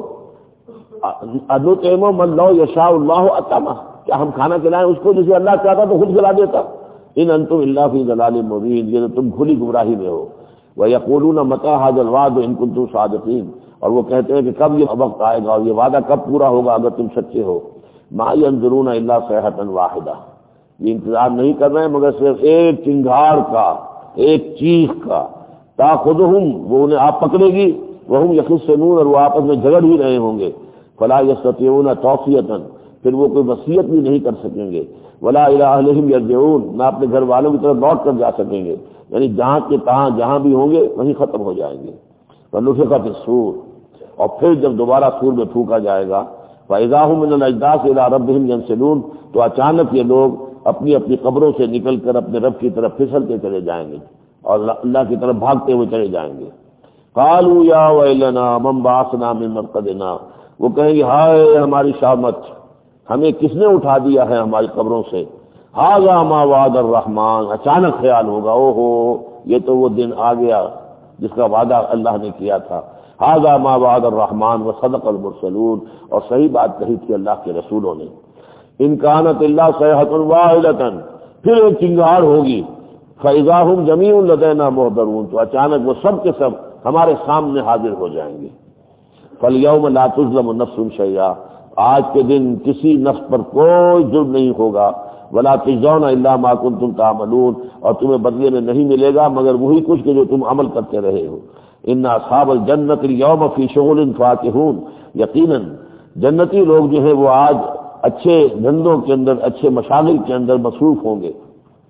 اَنُطْعِمُ مَن لَّوْ يَشَاءُ اللَّهُ أَطْعَمَهُ، کیا ہم کھانا کھلائیں اس کو جسے اللہ چاہتا تو خود کھلا دیتا؟ ان انتم الا فی ضلال مبین، یہ تو تم کھلی گمراہی میں ہو۔ وَيَقُولُونَ مَتَىٰ هَٰذَا الْوَعْدُ إِن كُنتُمْ صَادِقِينَ، اور وہ کہتے ہیں کہ کب یہ وقت آئے گا اور یہ وعدہ کب پورا ہوگا اگر تم سچے ہو۔ مَا يَنظُرُونَ إِلَّا صَيْحَةً وَاحِدَةً، یہ انتظار نہیں کر رہے ہیں مگر صرف ایک چنگھاڑ کا، ایک چیخ کا، تاخذہم، وہ انہیں آپ پکڑے گی، وہم یخصمون، اور وہ آپس میں جھگڑ ہی رہے ہوں گے، فلا یستطیعون توصیۃ، پھر وہ کوئی وصیت بھی نہیں کر سکیں گے، ولا الی اہلہم یرجعون، نہ اپنے گھر والوں کی طرف لوٹ کر جا سکیں گے، یعنی جہاں کے تہاں جہاں بھی ہوں گے وہیں ختم ہو جائیں گے۔ ونفخ فی الصور، اور پھر جب دوبارہ سور میں پھونکا جائے گا، فاذا هم من الاجداث الى ربهم ينسلون، تو اچانک یہ لوگ اپنی اپنی قبروں سے نکل کر اپنے رب کی طرف پھسلتے چلے جائیں گے اور اللہ کی طرف بھاگتے ہوئے چلے جائیں گے۔ قالوا یا ویلنا من بعثنا من مرقدنا، وہ کہیں گے ہائے ہماری شامت، ہمیں کس نے اٹھا دیا ہے ہماری قبروں سے۔ ھذا ما وعد الرحمن، اچانک خیال ہوگا او ہو یہ تو وہ دن آ گیا جس کا وعدہ اللہ نے کیا تھا۔ ھذا ما وعد الرحمن وصدق المرسلون، اور صحیح بات کہی تھی اللہ کے رسولوں نے۔ ان کانت الا صیحۃ واحدۃ، پھر ایک چنگاڑ ہوگی، فاذا هم جميع لدینا محضرون، تو اچانک وہ سب کے سب ہمارے سامنے حاضر ہو جائیں گے۔ فالیوم لا تظلم نفس شیئا، آج کے دن کسی نفس پر کوئی جرم نہیں ہوگا، ولا تجزون الا ما کنتم تعملون، اور تمہیں بدلے میں نہیں ملے گا مگر وہی کچھ کہ جو تم عمل کرتے رہے ہو۔ ان اصحاب الجنت اليوم فی شغل فاکہون، یقیناً جنتی لوگ جو ہیں وہ آج اچھے دھندوں کے اندر، اچھے مشاغل کے اندر مصروف ہوں گے۔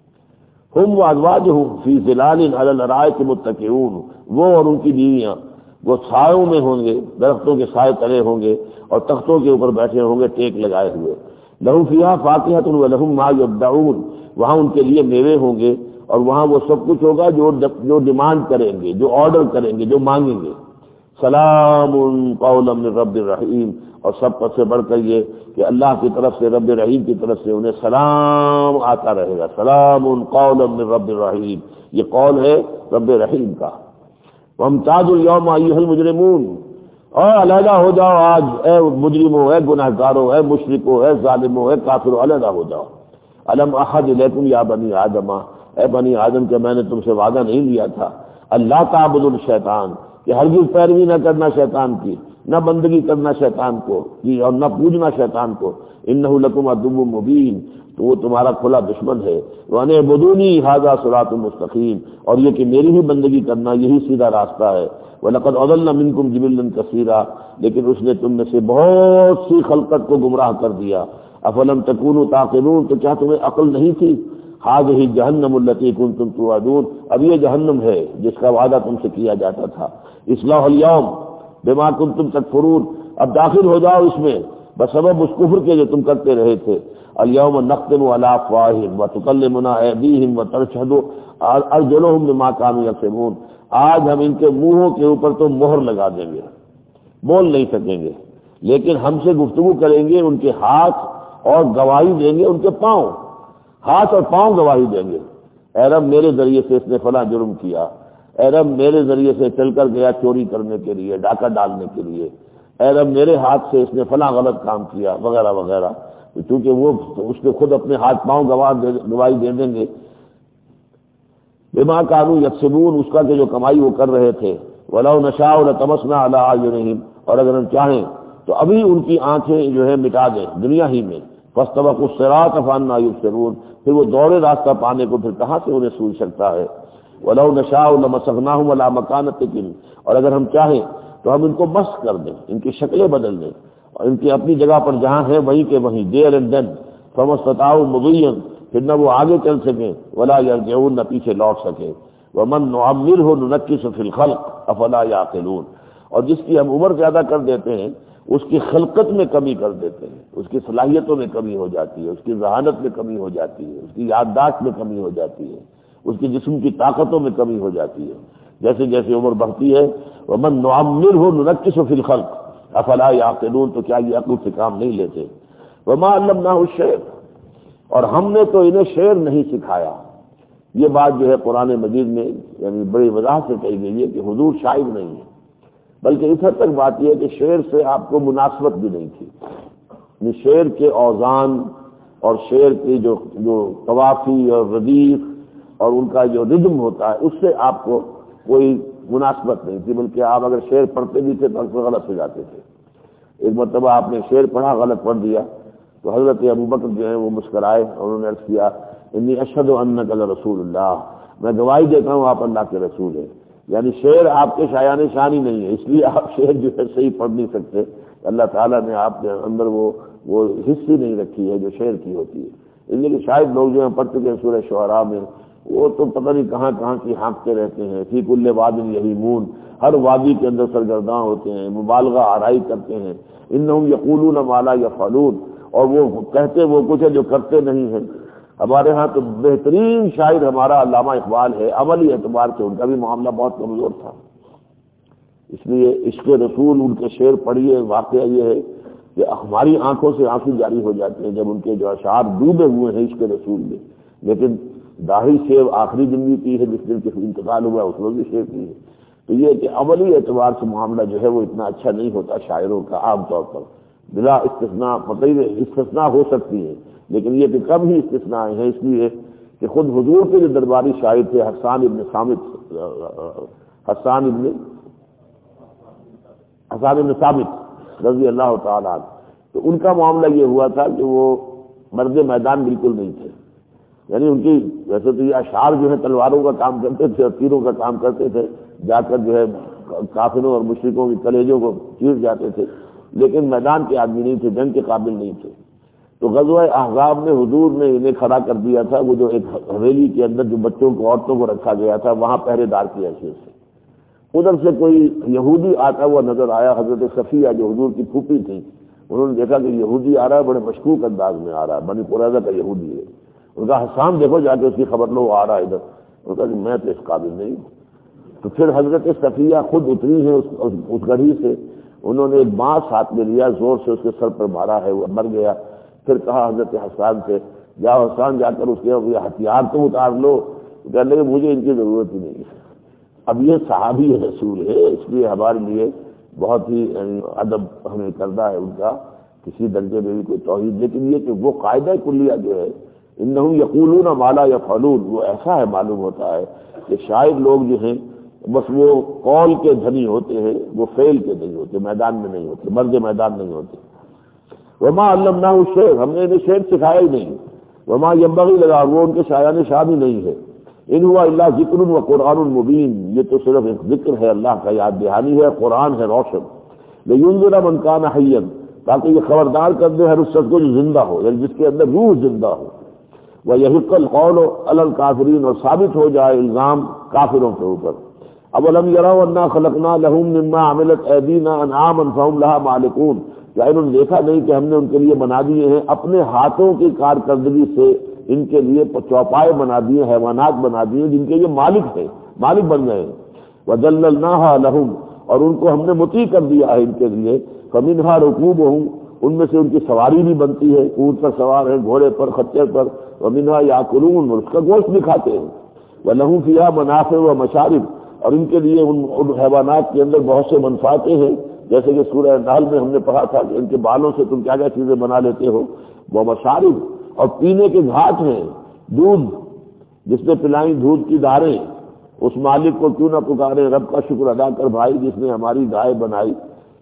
ہم وازواجہم فی ظلال علی الارائک متکئون، وہ اور ان کی بیویاں وہ سایوں میں ہوں گے، درختوں کے سائے تلے ہوں گے اور تختوں کے اوپر بیٹھے ہوں گے ٹیک لگائے ہوئے۔ لہم فیہا فاکہۃ ولہم ما یدعون، وہاں ان کے لیے میوے ہوں گے اور وہاں وہ سب کچھ ہوگا جو جو ڈیمانڈ کریں گے، جو آرڈر کریں گے، جو مانگیں گے۔ سلام قولا من رب الرحیم، اور سب پر سے بڑھ کر یہ کہ اللہ کی طرف سے، رب رحیم کی طرف سے انہیں سلام آتا رہے گا۔ سلام قولا من رب الرحیم، یہ قول ہے رب رحیم کا۔ وامتازوا اليوم ایھا المجرمون، اور علیحدہ ہو جاؤ آج اے مجرموں، اے گناہ گاروں، اے مشرکوں، اے ظالموں، اے کافروں، علیحدہ ہو جاؤ۔ الم احد الیکم یا بنی آدم، اے بنی آدم کہ میں نے تم سے وعدہ نہیں لیا تھا، اللہ تعبدوا الشیطان، کہ ہرگز پیروی نہ کرنا شیطان کی، نہ بندگی کرنا شیطان کو جی، اور نہ پوجنا شیطان کو۔ انہ لکم عدو مبین، تو وہ تمہارا کھلا دشمن ہے۔ وَأَنِ اعْبُدُونِي هَذَا صِرَاطٌ مُسْتَقِيمٌ، اور یہ کہ میری ہی بندگی کرنا یہی سیدھا راستہ ہے۔ وَلَقَدْ أَضَلَّ مِنكُمْ جِبِلًّا كَثِيرًا، لیکن اس نے تم میں سے بہت سی خلقت کو گمراہ کر دیا۔ أَفَلَمْ تَكُونُوا تَعْقِلُونَ، تو کیا تمہیں عقل نہیں تھی؟ هَٰذِهِ جَهَنَّمُ الَّتِي كُنتُمْ تُوعَدُونَ، اب یہ جہنم ہے جس کا وعدہ تم سے کیا جاتا تھا۔ اصلاح اليوم بما كنتم تكفرون، اب داخل ہو جاؤ اس میں بسبب اس کفر کے جو تم کرتے رہے تھے۔ اليوم نختم على افواههم وتكلمنا ايديهم وتشهد ارجلهم بما كانوا يكسبون، آج ہم ان کے منہوں کے اوپر تو مہر لگا دیں گے، بول نہیں سکیں گے، لیکن ہم سے گفتگو کریں گے ان کے ہاتھ، اور گواہی دیں گے ان کے پاؤں، ہاتھ اور پاؤں گواہی دیں گے۔ اے رب میرے ذریعے سے اس نے فلاں جرم کیا، اے رب میرے ذریعے سے چل کر گیا چوری کرنے کے لیے، ڈاکہ ڈالنے کے لیے، اے رب میرے ہاتھ سے اس نے فلاں غلط کام کیا، وغیرہ وغیرہ۔ چونکہ وہ اس کے خود اپنے ہاتھ پاؤں گواہ گواہی دے دیں گے بما كانوا يكسبون، اس کا کہ جو کمائی وہ کر رہے تھے۔ وَلَوْ نَشَاءُ لَطَمَسْنَا عَلَىٰ أَعْيُنِهِمْ، اور اگر ہم چاہیں تو ابھی ان کی آنکھیں جو ہے مٹا دیں دنیا ہی میں، فاستبقوا الصراط فأنى يبصرون، پھر وہ دوڑے راستہ پانے کو پھر کہاں سے انہیں سوچ سکتا ہے۔ وَلَوْ نَشَاءُ لَمَسَخْنَاهُمْ عَلَى مَكَانَتِهِمْ، اور اگر ہم چاہیں تو ہم ان کو مسخ کر دیں، ان کی شکلیں بدل دیں، اور ان کی اپنی جگہ پر جہاں ہیں وہیں کے وہیں، دیر اینڈ دین، فَمَا اسْتَطَاعُوا مُضِيًّا، پھر نہ وہ آگے چل سکیں، وَلَا يَرْجِعُونَ، نہ پیچھے لوٹ سکیں۔ وَمَن نُعَمِّرْهُ نُنَكِّسْهُ فِي الْخَلْقِ أَفَلَا يَعْقِلُونَ، اور جس کی ہم عمر زیادہ کر دیتے ہیں اس کی خلقت میں کمی کر دیتے ہیں، اس کی صلاحیتوں میں کمی ہو جاتی ہے، اس کی ذہانت میں کمی ہو جاتی ہے، اس کی یادداشت میں کمی ہو جاتی ہے، اس کے جسم کی طاقتوں میں کمی ہو جاتی ہے جیسے جیسے عمر بڑھتی ہے۔ وَمَن نُعَمِّرْهُ نُنَكِّسْهُ فِي الْخَلْقِ أَفَلَا يَعْقِلُونَ، تو کیا یہ عقل سے کام نہیں لیتے۔ وَمَا عَلَّمْنَاهُ الشِّعْرَ، اور ہم نے تو انہیں شعر نہیں سکھایا۔ یہ بات جو ہے قرآن مجید میں یعنی بڑی وضاحت سے کہی گئی ہے کہ حضور شاعر نہیں ہے، بلکہ اس حد تک بات یہ ہے کہ شعر سے آپ کو مناسبت بھی نہیں تھی، یعنی شعر کے اوزان اور شعر کی جو جو قوافی اور ردیف اور ان کا جو ردم ہوتا ہے اس سے آپ کو کوئی مناسبت نہیں تھی، بلکہ آپ اگر شعر پڑھتے بھی تھے تو اکثر غلط ہو جاتے تھے۔ ایک مرتبہ آپ نے شعر پڑھا، غلط پڑھ دیا تو حضرت ابوبکر جو ہے وہ مسکرائے اور انہوں نے عرض کیا انی اشہد انک لرسول اللہ، میں گواہی دیتا ہوں آپ اللہ کے رسول ہیں۔ یعنی شعر آپ کے شایان شان ہی نہیں ہے، اس لیے آپ شعر جو ہے صحیح پڑھ نہیں سکتے، اللہ تعالیٰ نے آپ کے اندر وہ وہ حصی نہیں رکھی ہے جو شعر کی ہوتی ہے۔ اس لیے کہ شاید لوگ جو ہیں پڑھ چکے ہیں سورہ شعراء میں، وہ تو پتہ نہیں کہاں کہاں کی ہانکتے رہتے ہیں، فی کل واد یہیمون، ہر وادی کے اندر سرگرداں ہوتے ہیں، مبالغہ آرائی کرتے ہیں، انہم یقولون ما لا یفعلون، اور وہ کہتے وہ کچھ ہے جو کرتے نہیں ہیں۔ ہمارے ہاں تو بہترین شاعر ہمارا علامہ اقبال ہے، عملی اعتبار سے ان کا بھی معاملہ بہت کمزور تھا، اس لیے عشق رسول ان کے شعر پڑھیے، واقعہ یہ ہے کہ ہماری آنکھوں سے آنسو جاری ہو جاتے ہیں جب ان کے جو اشعار ڈوبے ہوئے ہیں عشق رسول میں۔ لیکن داہی شعر آخری زندگی کی ہے، جس دن کے انتقال ہوا اس وقت بھی شعر کی ہے، تو یہ کہ عملی اعتبار سے معاملہ جو ہے وہ اتنا اچھا نہیں ہوتا شاعروں کا عام طور پر، بلا استثناء مطلب استثناء ہو سکتی ہے لیکن یہ کہ کم ہی استثناء ہیں، اس لیے کہ خود حضور کے جو درباری شاعر تھے حسان ابن ثابت حسان ابن حسان ابن ثابت رضی اللہ تعالیٰ عنہ، تو ان کا معاملہ یہ ہوا تھا کہ وہ مرد میدان بالکل نہیں تھے، یعنی ان کی ویسے تو یہ اشعار جو ہے تلواروں کا کام کرتے تھے اور تیروں کا کام کرتے تھے، جا کر جو ہے کافروں اور مشرکوں کی کلیجوں کو چیر جاتے تھے، لیکن میدان کے آدمی نہیں تھے، جنگ کے قابل نہیں تھے۔ تو غزوہ احزاب میں حضور نے انہیں کھڑا کر دیا تھا، وہ جو ایک حویلی کے اندر جو بچوں کو عورتوں کو رکھا گیا تھا وہاں پہرے دار کی حیثیت سے۔ ادھر سے کوئی یہودی آتا ہوا نظر آیا، حضرت صفیہ جو حضور کی پھوپھی تھی، انہوں نے دیکھا کہ یہودی آ رہا ہے، بڑے مشکوک انداز میں آ رہا ہے، بنی قریظہ کا یہودی ہے۔ ان کا حسان دیکھو جا کے اس کی خبر لو آ رہا ہے ادھر، ان کا کہ میں تو اس قابل نہیں ہوں۔ تو پھر حضرت صفیہ خود اتری ہیں اس, اس گڑھی سے، انہوں نے ایک بانس ہاتھ میں لیا، زور سے اس کے سر پر مارا ہے، وہ مر گیا۔ پھر کہا حضرت حسان سے جاؤ حسان جا کر اس کے ہتھیار تو اتار لو، کہنے لگے مجھے ان کی ضرورت ہی نہیں ہے۔ اب یہ صحابی رسول ہے، اس لیے ہمارے لیے بہت ہی ادب ہمیں کرنا ہے ان کا، کسی درجے میں بھی کوئی توحید، لیکن یہ کہ وہ قاعدہ کلیہ جو ہے انہم یقولون ما لا یفعلون، وہ ایسا ہے معلوم ہوتا ہے کہ شاعر لوگ جو ہیں بس وہ قول کے دھنی ہوتے ہیں، وہ فعل کے نہیں ہوتے، میدان میں نہیں ہوتے، مرد میدان نہیں ہوتے۔ وما علمناہ الشعر، ہم نے انہیں شعر سکھایا ہی نہیں، وما ینبغی لہ، وہ ان کے شایان شان ہی نہیں ہے۔ ان ہوا الا ذکر و قرآن مبین، یہ تو صرف ایک ذکر ہے، اللہ کا یاد دہانی ہے، قرآن ہے روشن۔ لینذر من کان حیا، تاکہ یہ خبردار کر دے ہر اس شخص کو جو زندہ ہو، یعنی جس کے اندر روح زندہ ہو، ویحق القول علی الکافرین، اور ثابت ہو جائے الزام کافروں کے اوپر۔ اولم یروا انا خلقنا لهم مما عملت ایدینا انعاما فهم لها مالکون، کیا انہوں نے دیکھا نہیں کہ ہم نے ان کے لیے بنا دیے ہیں اپنے ہاتھوں کی کارکردگی سے، ان کے لیے چوپائے بنا دیے، حیوانات بنا دیے جن کے یہ مالک ہیں، مالک بن گئے ہیں۔ وذللناها لهم، اور ان کو ہم نے مطیع کر دیا ہے ان کے لیے، فمنها ركوبهم، ان میں سے ان کی سواری بھی بنتی ہے، اونٹ پر سوار ہے، گھوڑے پر، خچر پر، ومنها یاکلون، اور اس کا گوشت بھی کھاتے ہیں، ولهم فيها منافع ومشارب، اور ان کے لیے ان حیوانات کے اندر بہت سے منفعتیں ہیں، جیسے کہ سورہ نحل میں ہم نے پڑھا تھا کہ ان کے بالوں سے تم کیا کیا چیزیں بنا لیتے ہو، وہ مشارب، اور پینے کے گھاٹ ہیں، دودھ جس نے پلائیں دودھ کی دھاریں، اس مالک کو کیوں نہ پکارے، رب کا شکر ادا کر بھائی جس نے ہماری گائے بنائی،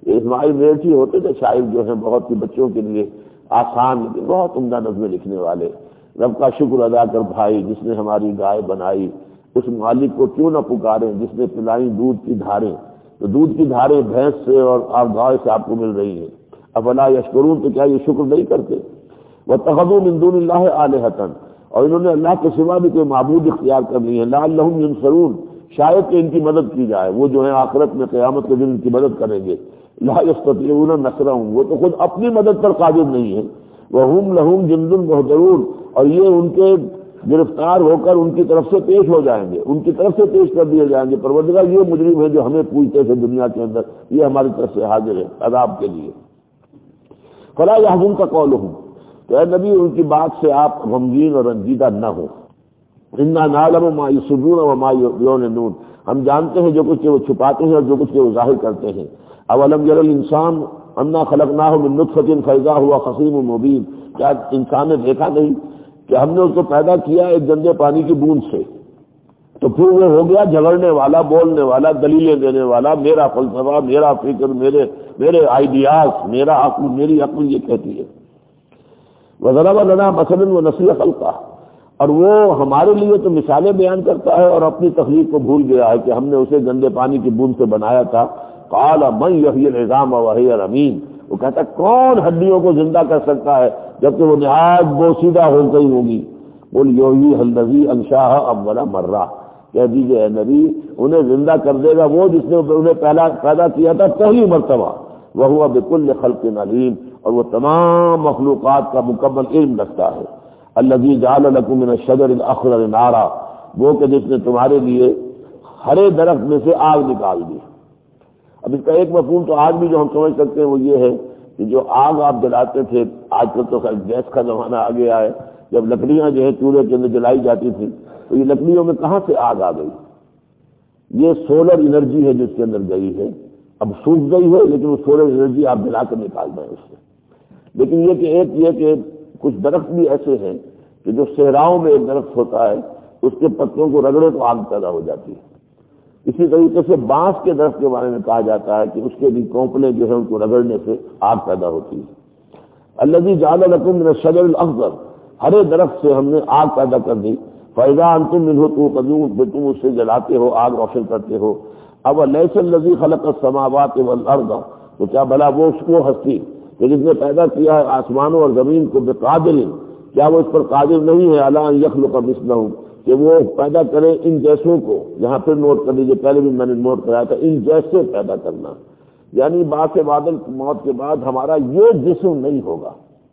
اسماعیل میرٹھی ہوتے تھے شاعر جو ہیں بہت سی بچوں کے لیے آسان لیکن بہت عمدہ نظمیں لکھنے والے. رب کا شکر ادا کر بھائی جس نے ہماری گائے بنائی، اس مالک کو کیوں نہ پکاریں جس نے پلائیں دودھ کی دھاریں. تو دودھ کی دھاریں بھینس سے اور آپ گائے سے آپ کو مل رہی ہیں. افلا یشکرون، تو کیا یہ شکر نہیں کرتے؟ واتخذوا من دون اللہ آلہۃ، اور انہوں نے اللہ کے سوا بھی کوئی معبود اختیار کر لی ہے. لعلہم ینصرون، شاید کہ ان کی مدد کی جائے، وہ جو ہیں آخرت میں قیامت کے دن ان کی مدد کریں گے. لا یستطیعون نصرہم، وہ تو خود اپنی مدد پر قادر نہیں ہے. وہم لہم جند محضرون، اور یہ ان کے گرفتار ہو کر ان کی طرف سے پیش ہو جائیں گے، ان کی طرف سے پیش کر دیے جائیں گے. پروردگار یہ مجرم ہے جو ہمیں پوچھتے تھے دنیا کے اندر، یہ ہماری طرف سے حاضر ہے عذاب کے لیے. فلا یحزنک قولہم، تو اے نبی ان کی بات سے آپ غمگین اور رنجیدہ نہ ہو. انا نعلم ما یسرون وما یعلنون، ہم جانتے ہیں جو کچھ وہ چھپاتے ہیں اور جو کچھ وہ ظاہر کرتے ہیں. اولم یر الانسان انا خلقناہ من نطفۃ فاذا هو خصیم مبین، کیا انسان نے دیکھا نہیں کہ ہم نے اس کو پیدا کیا ایک گندے پانی کی بوند سے، تو پھر وہ ہو گیا جھگڑنے والا، بولنے والا، دلیلیں دینے والا، میرا فلسفہ، میرا فکر، میرے میرے آئیڈیاز، میرا عقل، میری عقل یہ کہتی ہے. وضرب لنا مثلا ونسی خلقہ، اور وہ ہمارے لیے تو مثالیں بیان کرتا ہے اور اپنی تخلیق کو بھول گیا ہے کہ ہم نے اسے گندے پانی کی بوند سے بنایا تھا. قال من یحیی العظام وہی رمیم، وہ کہتا ہے کون ہڈیوں کو زندہ کر سکتا ہے جبکہ وہ نہایت بوسیدہ ہو گئی ہوگی. قل یحییھا الذی انشاھا اول مرہ، کہہ دیجیے اے نبی انہیں زندہ کر دے گا وہ جس نے انہیں پہلا پیدا کیا تھا پہلی مرتبہ. وہو بکل خلق علیم، اور وہ تمام مخلوقات کا مکمل علم رکھتا ہے. الذی جعل لکم من الشجر الاخضر نارا، وہ کہ جس نے تمہارے لیے ہرے درخت میں سے آگ نکال دی. اب اس کا ایک مفہوم تو آج بھی جو ہم سمجھ سکتے ہیں وہ یہ ہے کہ جو آگ آپ جلاتے تھے، آج کل تو گیس کا زمانہ آ گیا ہے، جب لکڑیاں جو ہے چولہے کے اندر جلائی جاتی تھی تو یہ لکڑیوں میں کہاں سے آگ آ گئی؟ یہ سولر انرجی ہے جو اس کے اندر گئی ہے. اب سوکھ گئی ہے لیکن وہ سولر انرجی آپ جلا کر نکال دیں اس سے. لیکن یہ کہ ایک یہ کہ کچھ درخت بھی ایسے ہیں کہ جو صحراؤں میں ایک درخت ہوتا ہے اس کے پتوں کو رگڑے تو آگ پیدا ہو جاتی ہے. اسی طریقے سے بانس کے درخت کے بارے میں کہا جاتا ہے کہ اس کے بھی کونپلیں جو ہے ان کو رگڑنے سے آگ پیدا ہوتی ہے. الذی جعل لکم من الشجر الاخضر، ہرے درخت سے ہم نے آگ پیدا کر دی. فاذا انتم منہ توقدون، تم اس سے جلاتے ہو، آگ روشن کرتے ہو. اب لیس الذی خلق السماوات والارض، تو کیا بھلا وہ اس کو ہستی کہ جس نے پیدا کیا ہے آسمانوں اور زمین کو، بقادر، کیا وہ اس پر قادر نہیں ہے علی ان یخلق مثلہم، کہ وہ پیدا کرے ان جیسوں کو. یہاں پھر نوٹ کر لیجیے، پہلے بھی میں نے نوٹ کرایا تھا، ان جیسے پیدا کرنا، یعنی باس بادل موت کے بعد ہمارا یہ جسم نہیں ہوگا.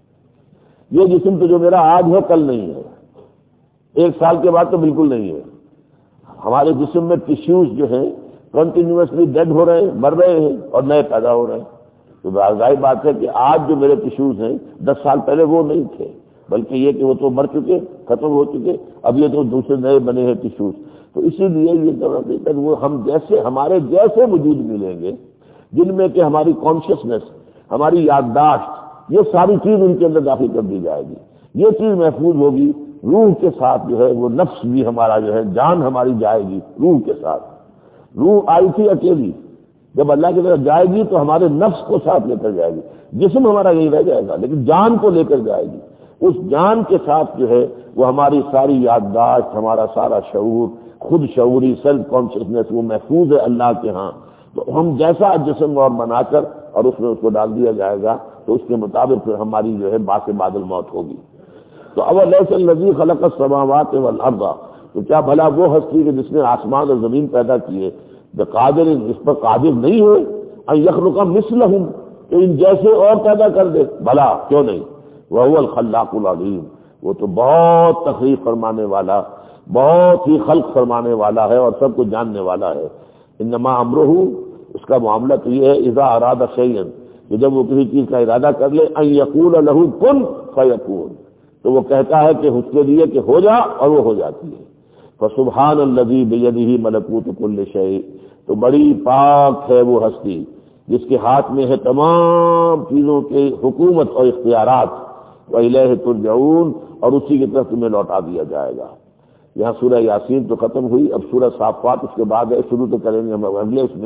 یہ جسم تو جو میرا آج ہے کل نہیں ہے، ایک سال کے بعد تو بالکل نہیں ہے. ہمارے جسم میں ٹیشوز جو ہیں کنٹینیوسلی ڈیڈ ہو رہے ہیں، مر رہے ہیں اور نئے پیدا ہو رہے ہیں. تو ظاہر بات ہے کہ آج جو میرے ٹیشوز ہیں دس سال پہلے وہ نہیں تھے، بلکہ یہ کہ وہ تو مر چکے، ختم ہو چکے، اب یہ تو دوسرے نئے بنے ہیں ٹیشوز. تو اسی لیے یہ وہ ہم جیسے ہمارے جیسے وجود ملیں گے جن میں کہ ہماری کانشیسنس، ہماری یادداشت، یہ ساری چیز ان کے اندر داخل کر دی جائے گی. یہ چیز محفوظ ہوگی. روح کے ساتھ جو ہے وہ نفس بھی ہمارا جو ہے، جان ہماری جائے گی روح کے ساتھ. روح آئی تھی اکیلی، جب اللہ کی طرف جائے گی تو ہمارے نفس کو ساتھ لے کر جائے گی. جسم ہمارا یہی رہ جائے گا لیکن جان کو لے کر جائے گی. اس جان کے ساتھ جو ہے وہ ہماری ساری یادداشت، ہمارا سارا شعور، خود شعوری سیلف کانشیسنس وہ محفوظ ہے اللہ کے ہاں. تو ہم جیسا جسم اور بنا کر اور اس میں اس کو ڈال دیا جائے گا تو اس کے مطابق پھر ہماری جو ہے باس بادل موت ہوگی. تو اب لیس الذی خلق السماوات والارض، تو کیا بھلا وہ ہستی کہ جس نے آسمان اور زمین پیدا کیے، بقادر، اس پر قادر نہیں ہے ان یخلق مثلہم، کہ ان جیسے اور پیدا کر دے. بھلا کیوں نہیں. وہو الخلاق العلیم، وہ تو بہت تخلیق فرمانے والا، بہت ہی خلق فرمانے والا ہے اور سب کو جاننے والا ہے. انما امرہ، اس کا معاملہ تو یہ ہے، اذا اراد شیئا، کہ جب وہ کسی چیز کا ارادہ کر لے، ان یقول لہ کن فیکون، تو وہ کہتا ہے کہ اس کے لیے کہ ہو جا اور وہ ہو جاتی ہے. فسبحان الذی بیدہ ملکوت کل شیء، تو بڑی پاک ہے وہ ہستی جس کے ہاتھ میں ہے تمام چیزوں کی حکومت اور اختیارات. وإلیہ ترجعون، اور اسی کی طرف تمہیں لوٹا دیا جائے گا. یہاں سورہ یاسین تو ختم ہوئی، اب سورہ صافات اس کے بعد ہے، شروع تو کریں گے ہم اگلے اس میں.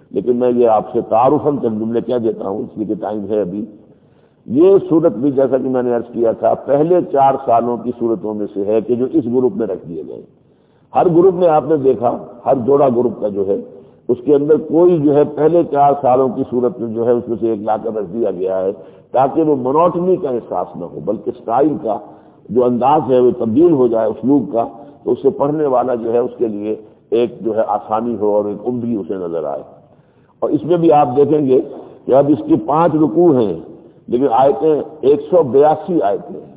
لیکن میں یہ آپ سے تعارفاً چند جملے کہہ دیتا ہوں اس لیے کہ ٹائم ہے ابھی۔ یہ صورت بھی جیسا کہ میں نے عرض کیا تھا پہلے چار سالوں کی صورتوں میں سے ہے کہ جو اس گروپ میں رکھ دیے گئے۔ ہر گروپ میں آپ نے دیکھا ہر جوڑا گروپ کا جو ہے اس کے اندر کوئی جو ہے پہلے چار سالوں کی صورت میں جو ہے اس میں سے ایک لا کر رکھ دیا گیا ہے تاکہ وہ منوٹنی کا احساس نہ ہو، بلکہ سٹائل کا جو انداز ہے وہ تبدیل ہو جائے اسلوب کا، تو اسے پڑھنے والا جو ہے اس کے لیے ایک جو ہے آسانی ہو اور ایک عمدگی اسے نظر آئے۔ اور اس میں بھی آپ دیکھیں گے کہ اب اس کی پانچ رکوع ہیں لیکن آیتیں ایک سو بیاسی آیتیں ہیں۔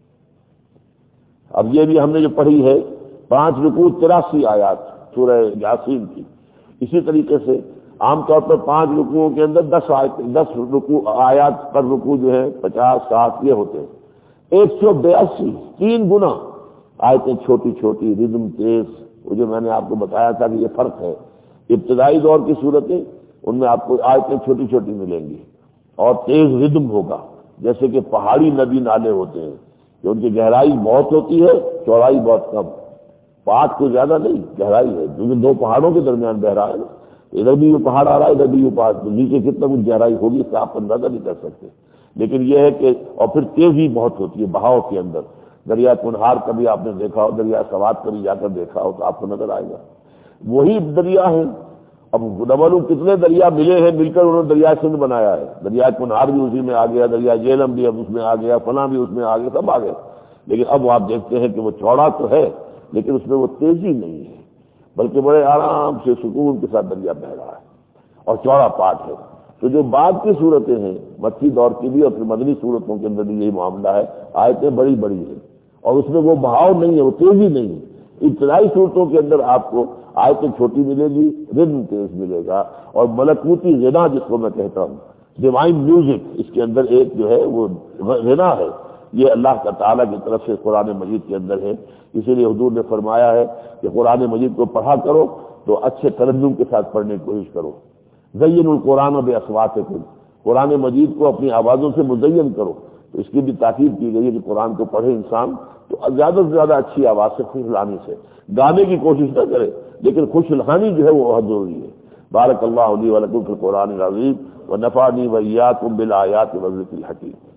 اب یہ بھی ہم نے جو پڑھی ہے پانچ رکوع تراسی آیات سورہ یاسین کی، اسی طریقے سے عام طور پر پانچ رکوعوں کے اندر دس آیت دس رکوع آیات پر رکوع جو ہے پچاس ساٹھ یہ ہوتے ہیں، ایک سو بیاسی تین گنا آیتیں چھوٹی چھوٹی ردم تیز، وہ جو میں نے آپ کو بتایا تھا کہ یہ فرق ہے۔ ابتدائی دور کی صورتیں ان میں آپ کو آیتیں چھوٹی چھوٹی ملیں گی اور تیز ردم ہوگا، جیسے کہ پہاڑی ندی نالے ہوتے ہیں کہ ان کی گہرائی بہت ہوتی ہے چوڑائی بہت کم، پات کو زیادہ نہیں گہرائی ہے کیونکہ دو پہاڑوں کے درمیان بہ رہا ہے نا، ادھر بھی یہ پہاڑ آ رہا ہے ادھر بھی یہ پہاڑ، تو نیچے کتنا کچھ گہرائی ہوگی اس کا آپ اندازہ نہیں کر سکتے، لیکن یہ ہے کہ اور پھر تیزی بہت ہوتی ہے بہاؤ کے اندر۔ دریا کنہار کبھی آپ نے دیکھا ہو، دریا سوات کبھی جا کر دیکھا ہو تو آپ کو نظر آئے گا وہی دریا ہے۔ اب معلوم کتنے دریا ملے ہیں مل کر انہوں نے دریا سندھ بنایا ہے، دریا کنہار بھی اسی میں آ گیا، دریا جہلم بھی اب اس میں آ گیا، فلاں بھی اس میں آ گیا، سب آ گئے، لیکن اب آپ دیکھتے ہیں کہ وہ چوڑا تو ہے لیکن اس میں وہ تیزی نہیں ہے، بلکہ بڑے آرام سے سکون کے ساتھ دریا بہ رہا ہے اور چوڑا پاٹ ہے۔ تو جو بعد کی صورتیں ہیں مکی دور کی بھی اور پھر مدنی صورتوں کے اندر بھی یہی معاملہ ہے، آیتیں بڑی بڑی ہیں اور اس میں وہ بہاؤ نہیں ہے، وہ تیزی نہیں ہے۔ ابتدائی صورتوں کے اندر آپ کو آیتیں چھوٹی ملے گی، ردم تیز ملے گا، اور ملکوتی غنا جس کو میں کہتا ہوں ڈیوائن میوزک اس کے اندر ایک جو ہے وہ غنا ہے، یہ اللہ کا تعالیٰ کی طرف سے قرآن مجید کے اندر ہے۔ اسی لیے حضور نے فرمایا ہے کہ قرآن مجید کو پڑھا کرو تو اچھے ترنم کے ساتھ پڑھنے کی کوشش کرو، زین القرآن باصواتکم، قرآن مجید کو اپنی آوازوں سے مزین کرو۔ تو اس کی بھی تاکید کی گئی ہے کہ قرآن کو پڑھے انسان تو زیادہ سے زیادہ اچھی آواز سے خوش لانی سے، گانے کی کوشش نہ کرے لیکن خوش لانی جو ہے وہ بہت ضروری ہے۔ بارک اللہ لی و لکم فی القرآن العظیم ونفعنی وإیاکم بالآیات والذکر الحکیم۔